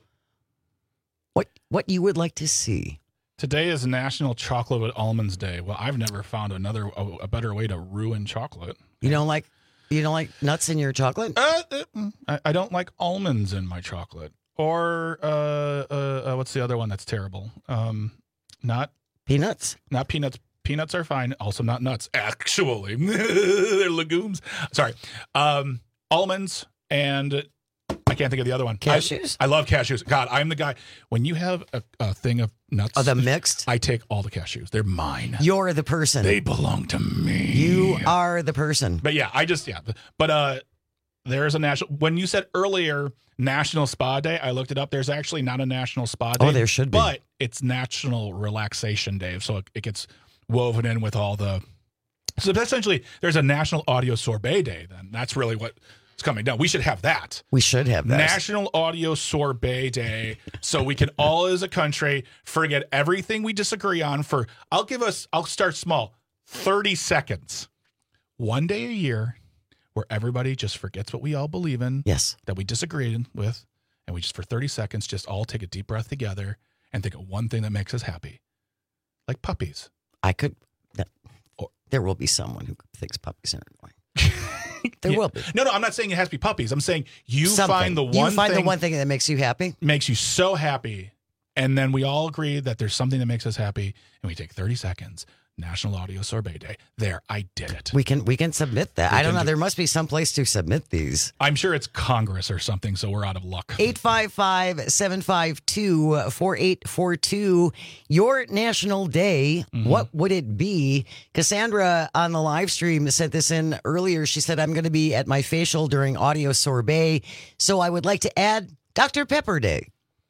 what what you would like to see. Today is National Chocolate with Almonds Day. Well, I've never found another a, a better way to ruin chocolate. You don't like you don't like nuts in your chocolate? Uh, uh, I, I don't like almonds in my chocolate. Or uh, uh, uh, what's the other one that's terrible? Um, not peanuts. Not peanuts. Peanuts are fine. Also not nuts. Actually, they're legumes. Sorry. Um, almonds and I can't think of the other one. Cashews? I, I love cashews. God, I'm the guy. When you have a, a thing of nuts. Oh, the mixed? I take all the cashews. They're mine. You're the person. They belong to me. You are the person. But yeah, I just, yeah. But uh, there's a national, when you said earlier National Spa Day, I looked it up. There's actually not a National Spa Day. Oh, there should be. But it's National Relaxation Day. So it, it gets woven in with all the, so essentially there's a National Audio Sorbet Day then. That's really what's coming down. We should have that. We should have that. National Audio Sorbet Day, so we can all as a country forget everything we disagree on for, I'll give us, I'll start small, thirty seconds. One day a year where everybody just forgets what we all believe in. Yes. That we disagreed with, and we just for thirty seconds just all take a deep breath together and think of one thing that makes us happy. Like puppies. I could, that, there will be someone who thinks puppies are annoying. There yeah. will be. No, no, I'm not saying it has to be puppies. I'm saying you Something. find the one you find thing the one thing that makes you happy, makes you so happy, and then we all agree that there's something that makes us happy, and we take thirty seconds. National Audio Sorbet Day. There, I did it. We can we can submit that. We I don't know. do. There must be some place to submit these. I'm sure it's Congress or something, so we're out of luck. eight five five, seven five two, four eight four two. Your national day, Mm-hmm. what would it be? Cassandra on the live stream sent this in earlier. She said, I'm going to be at my facial during Audio Sorbet, so I would like to add Doctor Pepper Day.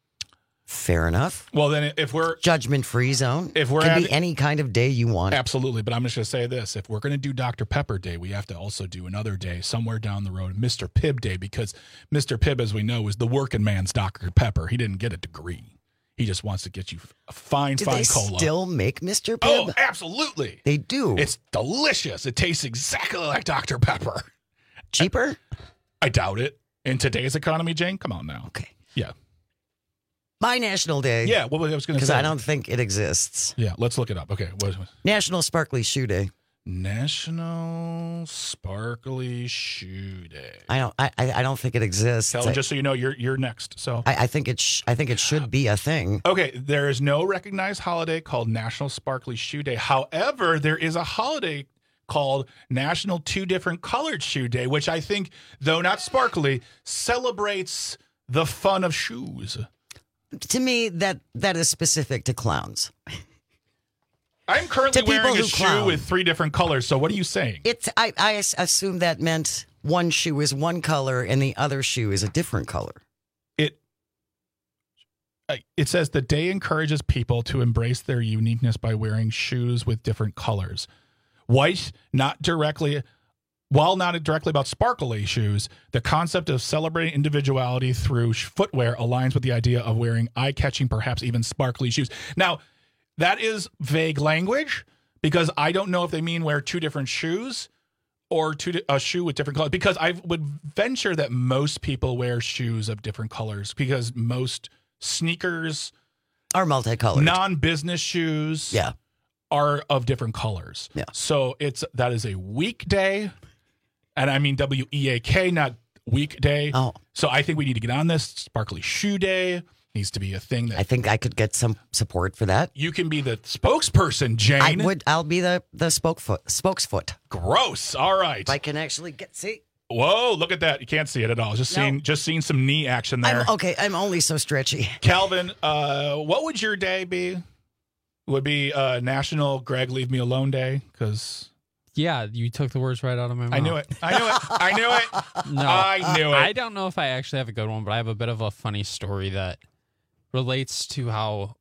Fair enough. Well, then if we're judgment-free zone, if we're can at, be any kind of day you want. Absolutely, but I'm just going to say this: if we're going to do Doctor Pepper Day, we have to also do another day somewhere down the road, Mister Pibb Day, because Mister Pibb, as we know, is the working man's Doctor Pepper. He didn't get a degree; he just wants to get you a fine, do fine they cola. Still make Mister Pibb? Oh, absolutely, they do. It's delicious. It tastes exactly like Doctor Pepper. Cheaper? I doubt it. In today's economy, Jane, come on now. Okay. Yeah. My National Day. Yeah, what was I was going to Because say. I don't think it exists. Yeah, let's look it up. Okay. What, what? National Sparkly Shoe Day. National Sparkly Shoe Day. I don't. I. I I don't think it exists. Kelvin, I, just so you know, you're you're next. So I, I think it. Sh- I think it should be a thing. okay, there is no recognized holiday called National Sparkly Shoe Day. However, there is a holiday called National Two Different Colored Shoe Day, which I think, though not sparkly, celebrates the fun of shoes. To me, that that is specific to clowns. I'm currently To people wearing a who shoe clown. with three different colors. So what are you saying? It's. I. I as- assume that meant one shoe is one color and the other shoe is a different color. It uh, it says the day encourages people to embrace their uniqueness by wearing shoes with different colors. White, not directly, while not directly about sparkly shoes, the concept of celebrating individuality through sh- footwear aligns with the idea of wearing eye-catching, perhaps even sparkly shoes. Now, that is vague language because I don't know if they mean wear two different shoes or two di- a shoe with different colors. Because I would venture that most people wear shoes of different colors because most sneakers are multicolored. Non-business shoes, yeah, are of different colors. Yeah. So it's that is a weekday, and I mean W E A K, not weekday. Oh. So I think we need to get on this. Sparkly Shoe Day needs to be a thing that I think I could get some support for that. you can be the spokesperson, Jane. I would. I'll be the the spokefoot. Spokesfoot. Gross. All right. If I can actually get see. Whoa, look at that. You can't see it at all. Just No. seeing just seeing some knee action there. I'm, okay, I'm only so stretchy. Calvin, uh, what would your day be? Would be uh, National Greg Leave Me Alone Day? Because Yeah, you took the words right out of my mouth. I knew it. I knew it. I knew it. No, I knew it. I don't know if I actually have a good one, but I have a bit of a funny story that relates to how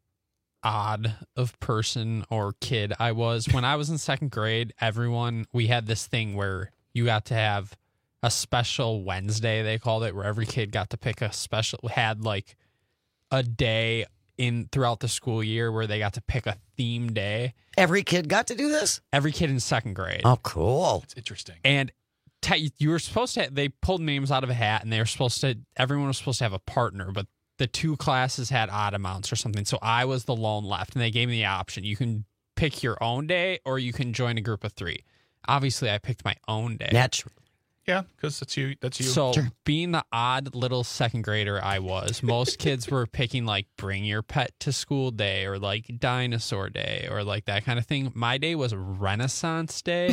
odd of person or kid I was. When I was in second grade, everyone, we had this thing where you got to have a special Wednesday, they called it, where every kid got to pick a special, had like a day in throughout the school year where they got to pick a theme day. Every kid got to do this? Every kid in second grade. Oh, cool. It's interesting. And te- you were supposed to, they pulled names out of a hat and they were supposed to, everyone was supposed to have a partner, but the two classes had odd amounts or something. So I was the lone left and they gave me the option. You can pick your own day or you can join a group of three. Obviously, I picked my own day. Naturally. Yeah, because that's you. That's you. So being the odd little second grader I was, most kids were picking like bring your pet to school day or like dinosaur day or like that kind of thing. My day was Renaissance Day.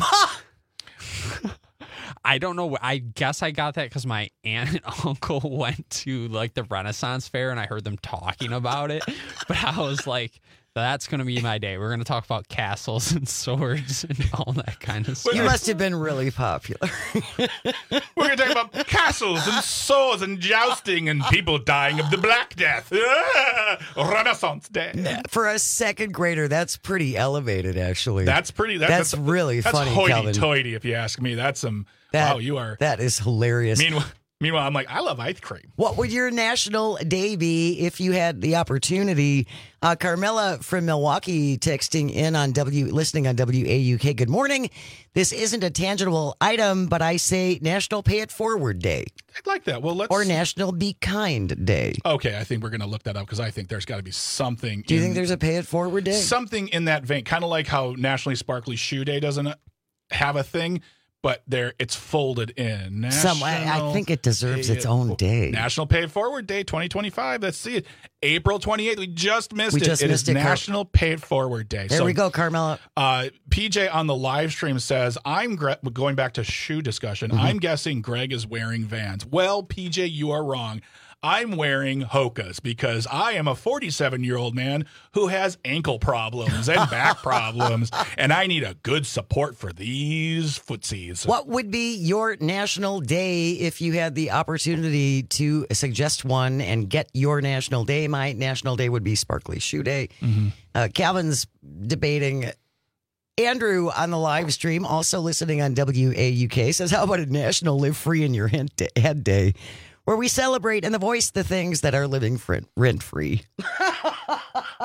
I don't know. I guess I got that because my aunt and uncle went to like the Renaissance fair and I heard them talking about it. But I was like, that's going to be my day. We're going to talk about castles and swords and all that kind of stuff. You must have been really popular. We're going to talk about castles and swords and jousting and people dying of the Black Death. Ah, Renaissance Day. For a second grader, that's pretty elevated, actually. That's pretty. That, that's, that's really that's funny, hoity-toity, Calvin. if you ask me. That's some. That, wow, you are. That is hilarious. Meanwhile, meanwhile, I'm like, I love ice cream. What would your national day be if you had the opportunity? Uh, Carmela from Milwaukee texting in on W, listening on W A U K. Good morning. This isn't a tangible item, but I say National Pay It Forward Day. I'd like that. Well, let's. Or National Be Kind Day. Okay, I think we're going to look that up because I think there's got to be something. Do you in, think there's a Pay It Forward Day? Something in that vein, kind of like how Nationally Sparkly Shoe Day doesn't have a thing. But there, it's folded in. National Some, I, I think it deserves its own day. National Pay It Forward Day twenty twenty-five. Let's see it. April twenty-eighth. We just missed We it. just It missed is it, Car- National Pay It Forward Day. There so, we go, Carmela. Uh, P J on the live stream says, I'm gre- going back to shoe discussion. Mm-hmm. I'm guessing Greg is wearing Vans. Well, P J, you are wrong. I'm wearing Hoka's because I am a forty-seven-year-old man who has ankle problems and back problems, and I need a good support for these footsies. What would be your national day if you had the opportunity to suggest one and get your national day? My national day would be Sparkly Shoe Day. Mm-hmm. Uh, Calvin's debating. Andrew on the live stream, also listening on W A U K, says, how about a National Live Free in Your Head Day, where we celebrate and voice the things that are living rent free. I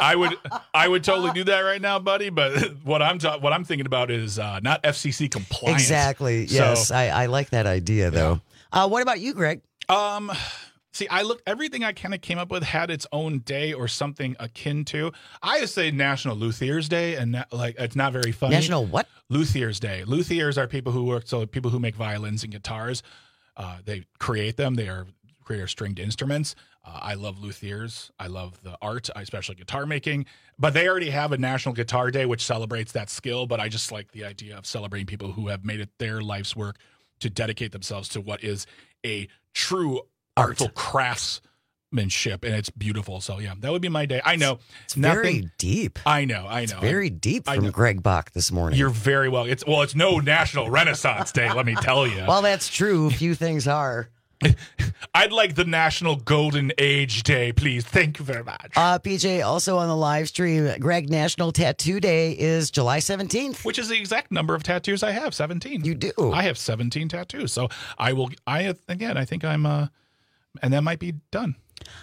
I would I would totally do that right now, buddy. But what I'm ta- what I'm thinking about is uh, not F C C compliant. Exactly. So, Yes, I, I like that idea though. Uh, what about you, Greg? Um, see, I looked everything I kind of came up with had its own day or something akin to. I would say National Luthiers Day, and that, like it's not very funny. National what? Luthiers Day. Luthiers are people who work, so people who make violins and guitars. Uh, they create them. They are create stringed instruments. Uh, I love luthiers. I love the art, especially guitar making. But they already have a National Guitar Day, which celebrates that skill. But I just like the idea of celebrating people who have made it their life's work to dedicate themselves to what is a true artful craftsmanship, and it's beautiful. So yeah, that would be my day. I know it's nothing, very deep. I know, I know, It's very deep I from know. Greg Bach this morning. You're very well. It's well, it's no National Renaissance Day. Let me tell you. Well, that's true. Few things are. I'd like the National Golden Age Day, please. Thank you very much. Uh, P J, also on the live stream, Greg, National Tattoo Day is July seventeenth. Which is the exact number of tattoos I have, seventeen. You do. I have seventeen tattoos. So I will, I again, I think I'm, uh, and that might be done.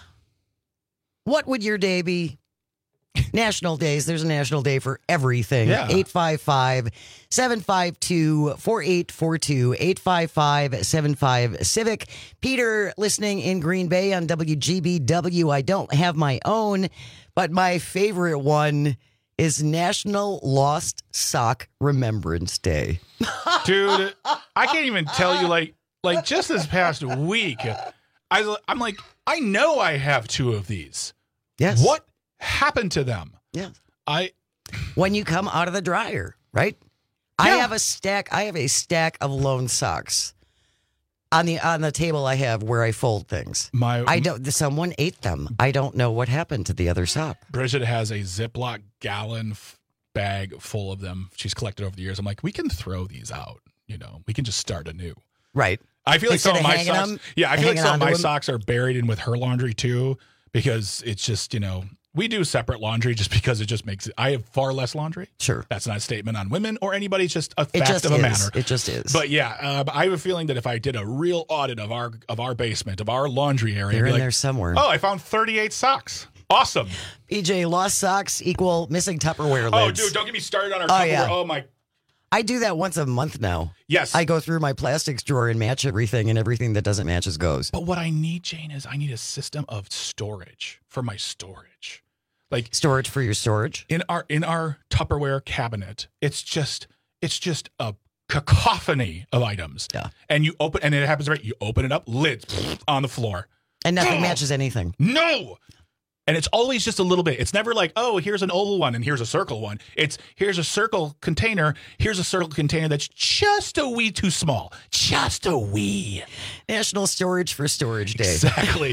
What would your day be? National days. There's a national day for everything. Yeah. eight five five, seven five two, four eight four two, eight five five, seven five Civic. Peter listening in Green Bay on W G B W. I don't have my own, but my favorite one is National Lost Sock Remembrance Day. Dude, I can't even tell you, like, like just this past week, I, I'm like, I know I have two of these. Yes. What happened to them? Yeah. I When you come out of the dryer, right? I have a stack. I have a stack of lone socks on the on the table I have where I fold things. My I don't. Someone ate them. I don't know what happened to the other sock. Bridget has a Ziploc gallon f- bag full of them. She's collected over the years. I'm like, we can throw these out. You know, we can just start anew. Right. I feel like Instead some of of my hanging socks. them- yeah, I feel like hanging some of onto my them. socks are buried in with her laundry too, because it's just, you know, we do separate laundry just because it just makes it. I have far less laundry. Sure. That's not a statement on women or anybody. It's just a It fact just of a is. matter. It just is. But yeah, uh, but I have a feeling that if I did a real audit of our of our basement, of our laundry area, They're I'd be in like, there somewhere. Oh, I found thirty-eight socks. Awesome. P J, lost socks equal missing Tupperware Oh, lids. dude, don't get me started on our Oh, Tupperware. yeah. Oh my. I do that once a month now. Yes. I go through my plastics drawer and match everything, and everything that doesn't match is goes. But what I need, Jane, is I need a system of storage for my storage. Like storage for your storage? In our in our Tupperware cabinet, it's just it's just a cacophony of items. Yeah. And you open and it happens right. You open it up, lids on the floor. And nothing matches anything. No. And it's always just a little bit. It's never like, oh, here's an oval one and here's a circle one. It's here's a circle container. Here's a circle container that's just a wee too small. Just a wee. National Storage for Storage Day. Exactly.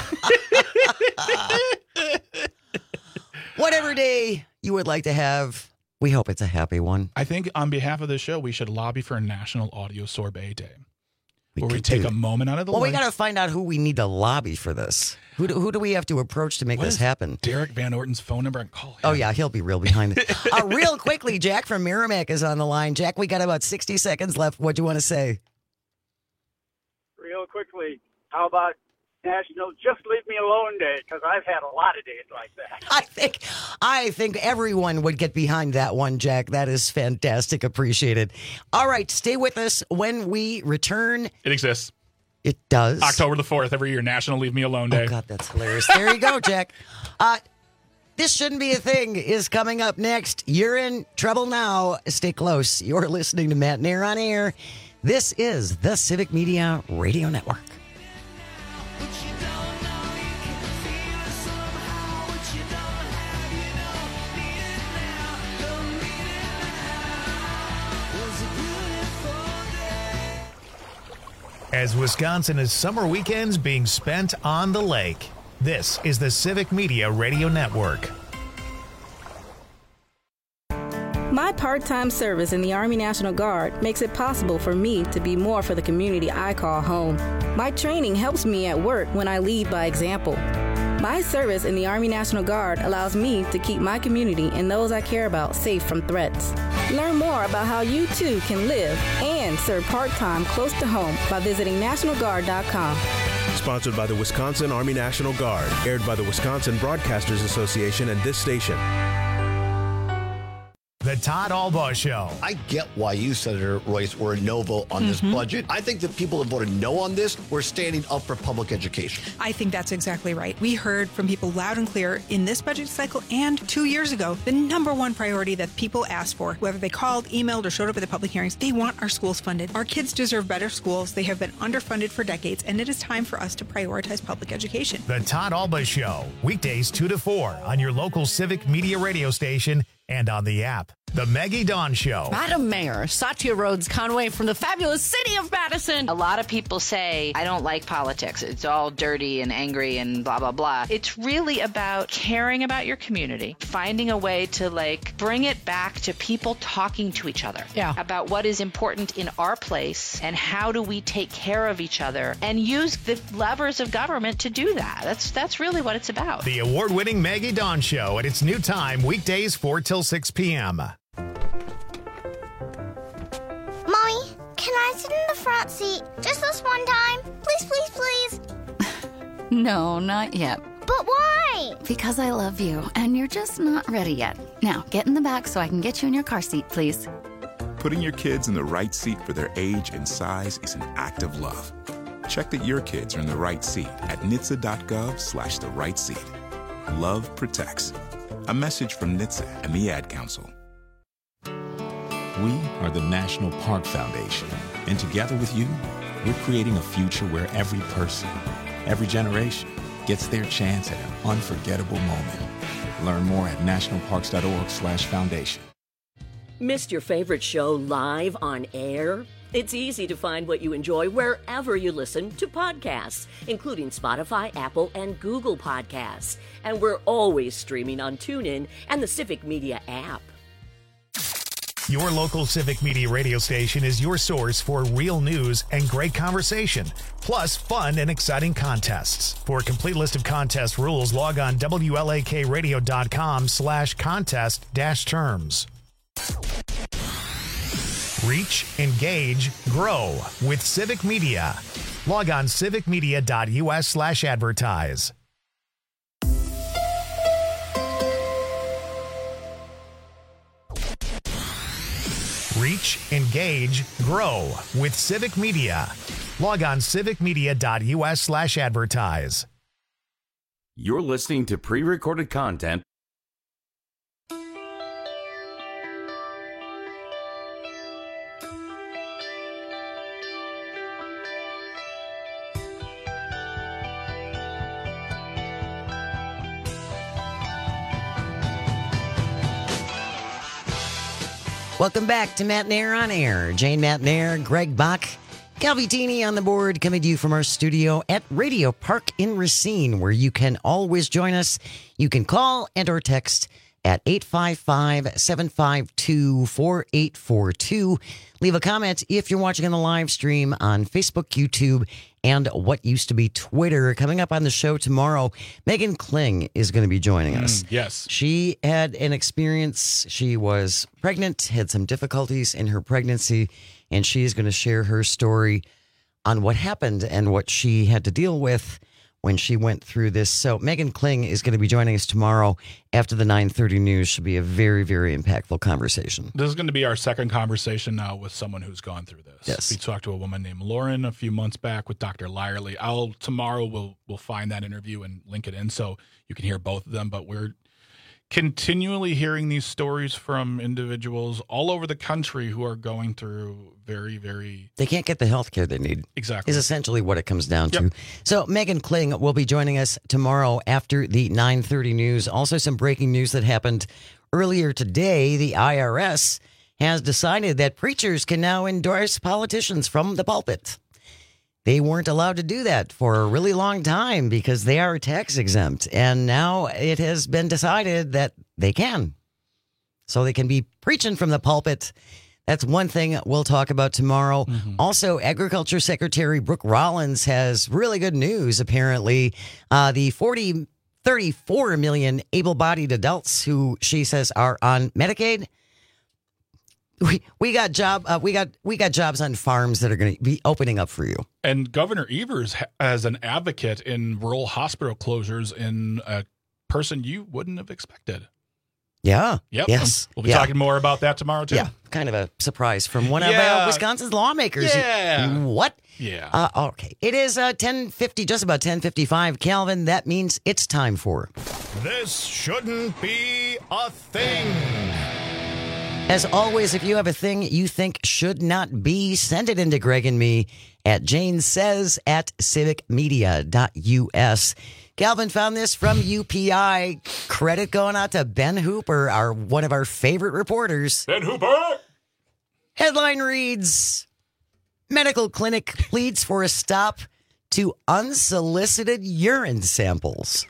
Whatever day you would like to have, we hope it's a happy one. I think on behalf of the show, we should lobby for a National Audio Sorbet Day. We where we could take do. a moment out of the Well, we life. got to find out who we need to lobby for this. Who do, who do we have to approach to make What this is happen? Derek Van Orton's phone number and call him. Oh, yeah, he'll be real behind it. uh, real quickly, Jack from Merrimack is on the line. Jack, we got about sixty seconds left. What do you want to say? Real quickly, how about National Just Leave Me Alone Day? Because I've had a lot of days like that. I think I think everyone would get behind that one, Jack. That is fantastic. Appreciated. All right, stay with us when we return. It exists. It does. October the fourth, every year, National Leave Me Alone Day. Oh, God, that's hilarious. There you go, Jack. Uh, This Shouldn't Be a Thing is coming up next. You're in trouble now. Stay close. You're listening to Matt Nair on Air. This is the Civic Media Radio Network. As Wisconsin is summer weekends being spent on the lake, this is the Civic Media Radio Network. My part-time service in the Army National Guard makes it possible for me to be more for the community I call home. My training helps me at work when I lead by example. My service in the Army National Guard allows me to keep my community and those I care about safe from threats. Learn more about how you too can live and serve part-time close to home by visiting national guard dot com. Sponsored by the Wisconsin Army National Guard. Aired by the Wisconsin Broadcasters Association and this station. The Todd Albaugh Show. I get why you, Senator Royce, were a no vote on this Mhm. budget. I think the people that voted no on this were standing up for public education. I think that's exactly right. We heard from people loud and clear in this budget cycle and two years ago, the number one priority that people asked for, whether they called, emailed, or showed up at the public hearings, they want our schools funded. Our kids deserve better schools. They have been underfunded for decades, and it is time for us to prioritize public education. The Todd Albaugh Show. Weekdays two to four on your local Civic Media radio station and on the app. The Maggie Dawn Show. Madam Mayor, Satya Rhodes Conway from the fabulous city of Madison. A lot of people say, I don't like politics. It's all dirty and angry and blah, blah, blah. It's really about caring about your community, finding a way to like bring it back to people talking to each other yeah. about what is important in our place and how do we take care of each other and use the levers of government to do that. That's, that's really what it's about. The award-winning Maggie Dawn Show at its new time, weekdays four till six p.m. Mommy, can I sit in the front seat just this one time? Please, please, please. No, not yet. But why? Because I love you, and you're just not ready yet. Now, get in the back so I can get you in your car seat, please. Putting your kids in the right seat for their age and size is an act of love. Check that your kids are in the right seat at N H T S A dot gov slash the right seat. Love protects. A message from N H T S A and the Ad Council. We are the National Park Foundation, and together with you, we're creating a future where every person, every generation, gets their chance at an unforgettable moment. Learn more at nationalparks.org slash foundation. Missed your favorite show live on air? It's easy to find what you enjoy wherever you listen to podcasts, including Spotify, Apple, and Google Podcasts. And we're always streaming on TuneIn and the Civic Media app. Your local Civic Media radio station is your source for real news and great conversation, plus fun and exciting contests. For a complete list of contest rules, log on W L A K radio dot com slash contest dash terms. Reach, engage, grow with Civic Media. Log on civic media dot U S slash advertise. Reach, engage, grow with Civic Media. Log on civic media dot U S slash advertise. You're listening to pre-recorded content. Welcome back to Matt Nair on Air. Jane Matt Nair, Greg Bach, Calvitini on the board, coming to you from our studio at Radio Park in Racine, where you can always join us. You can call and or text at eight five five, seven five two, four eight four two. Leave a comment if you're watching on the live stream on Facebook, YouTube, and what used to be Twitter. Coming up on the show tomorrow, Megan Kling is going to be joining us. Mm, yes. She had an experience. She was pregnant, had some difficulties in her pregnancy, and she is going to share her story on what happened and what she had to deal with when she went through this. So Megan Kling is going to be joining us tomorrow after the nine thirty news. Should be a very, very impactful conversation. This is going to be our second conversation now with someone who's gone through this. Yes. We talked to a woman named Lauren a few months back with Doctor Lyerly. I'll tomorrow we'll we'll find that interview and link it in so you can hear both of them. But we're continually hearing these stories from individuals all over the country who are going through very, very... They can't get the health care they need. Exactly. Is essentially what it comes down Yep. to. So Megan Kling will be joining us tomorrow after the nine thirty news. Also some breaking news that happened earlier today. The I R S has decided that preachers can now endorse politicians from the pulpit. They weren't allowed to do that for a really long time because they are tax exempt. And now it has been decided that they can. So they can be preaching from the pulpit. That's one thing we'll talk about tomorrow. Mm-hmm. Also, Agriculture Secretary Brooke Rollins has really good news, apparently. Uh, the forty, thirty-four million able-bodied adults who she says are on Medicaid, We we got job uh, we got we got jobs on farms that are going to be opening up for you. And Governor Evers, ha- as an advocate in rural hospital closures, in a person you wouldn't have expected. Yeah. Yep. Yes. We'll be yeah. talking more about that tomorrow too. Yeah. Kind of a surprise from one of Yeah. uh, Wisconsin's lawmakers. Yeah. What? Yeah. Uh, okay. It is uh, ten fifty, just about ten fifty-five. Calvin, that means it's time for. This shouldn't be a thing. As always, if you have a thing you think should not be, send it into Greg and me at Jane Says at civic media dot U S. Calvin found this from U P I. Credit going out to Ben Hooper, our one of our favorite reporters. Ben Hooper! Headline reads, Medical clinic pleads for a stop to unsolicited urine samples.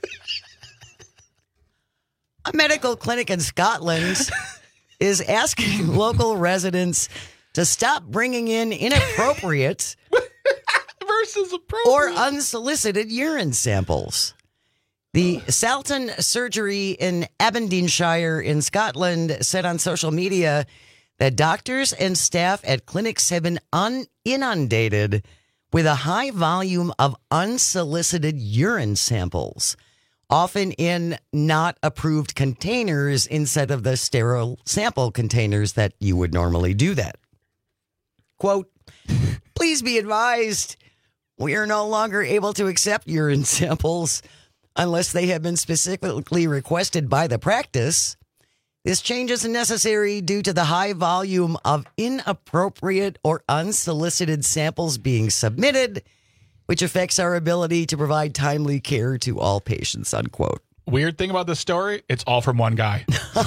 A medical clinic in Scotland is asking local residents to stop bringing in inappropriate versus appropriate or unsolicited urine samples. The Salton Surgery in Aberdeenshire in Scotland said on social media that doctors and staff at clinics have been un- inundated with a high volume of unsolicited urine samples, often in not approved containers instead of the sterile sample containers that you would normally do that. Quote, please be advised, we are no longer able to accept urine samples unless they have been specifically requested by the practice. This change is necessary due to the high volume of inappropriate or unsolicited samples being submitted, which affects our ability to provide timely care to all patients, unquote. Weird thing about this story, it's all from one guy.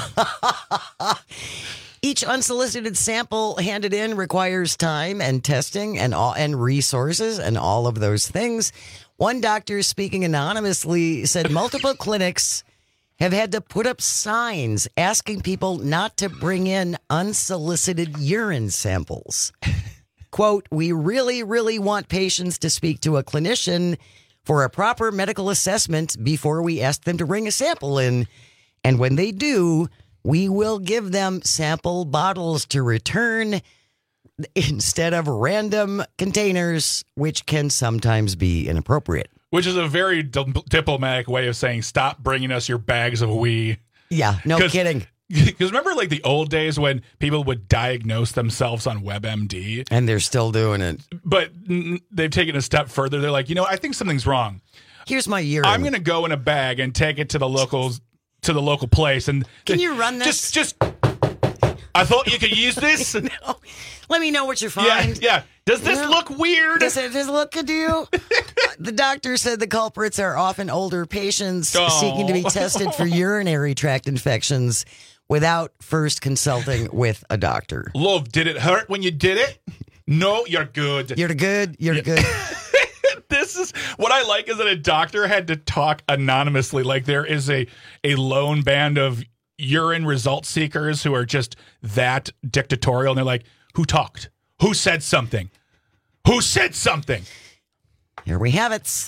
Each unsolicited sample handed in requires time and testing and all and resources and all of those things. One doctor speaking anonymously said multiple clinics have had to put up signs asking people not to bring in unsolicited urine samples. Quote, we really, really want patients to speak to a clinician for a proper medical assessment before we ask them to bring a sample in. And when they do, we will give them sample bottles to return instead of random containers, which can sometimes be inappropriate. Which is a very di- diplomatic way of saying, stop bringing us your bags of wee. Yeah, no kidding. Because remember like the old days when people would diagnose themselves on WebMD? And they're still doing it. But n- they've taken a step further. They're like, you know, I think something's wrong. Here's my urine. I'm going to go in a bag and take it to the locals, to the local place. And Can you run this? Just, just, I thought you could use this. No. Let me know what you Yeah, find. yeah. Does this Yeah. look weird? Does it does it look good to you? The doctor said the culprits are often older patients Oh. seeking to be tested for urinary tract infections without first consulting with a doctor. Love, did it hurt when you did it? No, you're good. You're good. You're good. This is what I like is that a doctor had to talk anonymously. Like there is a, a lone band of urine result seekers who are just that dictatorial. And they're like, who talked? Who said something? Who said something? Here we have it.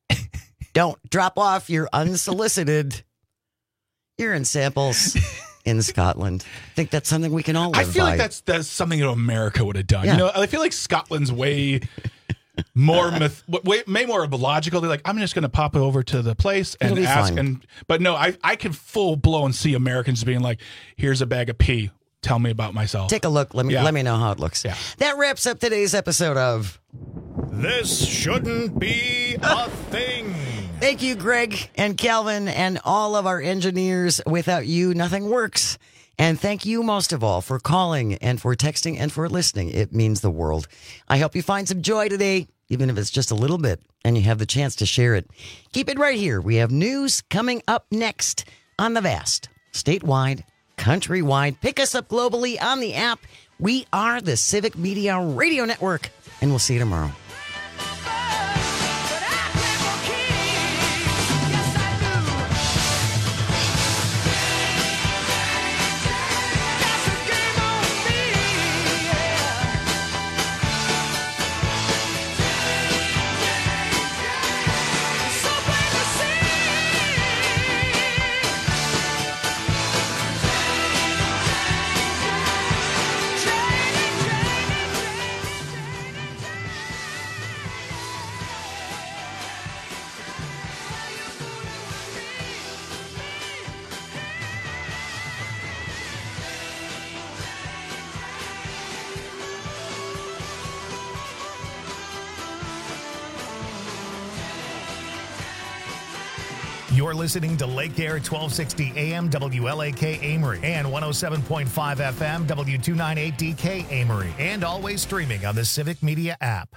Don't drop off your unsolicited urine samples in Scotland. I think that's something we can all live I feel by. like that's that's something that America would have done. Yeah. You know, I feel like Scotland's way more myth, way, way more logical. They're like, I'm just going to pop over to the place and It'll be ask. fine. And but no, I I can full blown see Americans being like, here's a bag of pee. Tell me about myself. Take a look. Let me Yeah. let me know how it looks. Yeah. That wraps up today's episode of This shouldn't be a thing. Thank you, Greg and Calvin and all of our engineers. Without you, nothing works. And thank you most of all for calling and for texting and for listening. It means the world. I hope you find some joy today, even if it's just a little bit, and you have the chance to share it. Keep it right here. We have news coming up next on the vast, statewide, countrywide. Pick us up globally on the app. We are the Civic Media Radio Network, and we'll see you tomorrow. You're listening to Lake Air twelve sixty A M W L A K Amory and one oh seven point five F M W two ninety-eight D K Amory, and always streaming on the Civic Media app.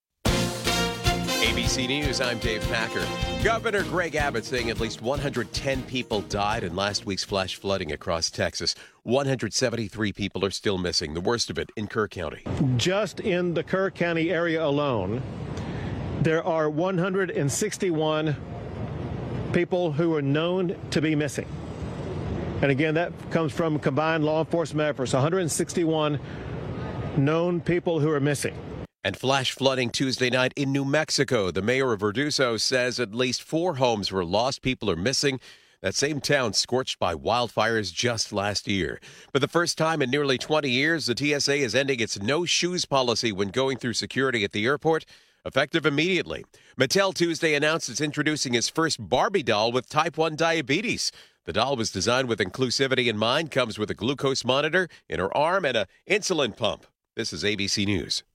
A B C News, I'm Dave Packer. Governor Greg Abbott saying at least one hundred ten people died in last week's flash flooding across Texas. one hundred seventy-three people are still missing, the worst of it in Kerr County. Just in the Kerr County area alone, there are one hundred sixty-one people who are known to be missing. And again, that comes from combined law enforcement efforts, one hundred sixty-one known people who are missing. And flash flooding Tuesday night in New Mexico. The mayor of Verduso says at least four homes were lost. People are missing. That same town scorched by wildfires just last year. For the first time in nearly twenty years, the T S A is ending its no-shoes policy when going through security at the airport, effective immediately. Mattel Tuesday announced it's introducing its first Barbie doll with type one diabetes. The doll was designed with inclusivity in mind, comes with a glucose monitor in her arm and an insulin pump. This is A B C News.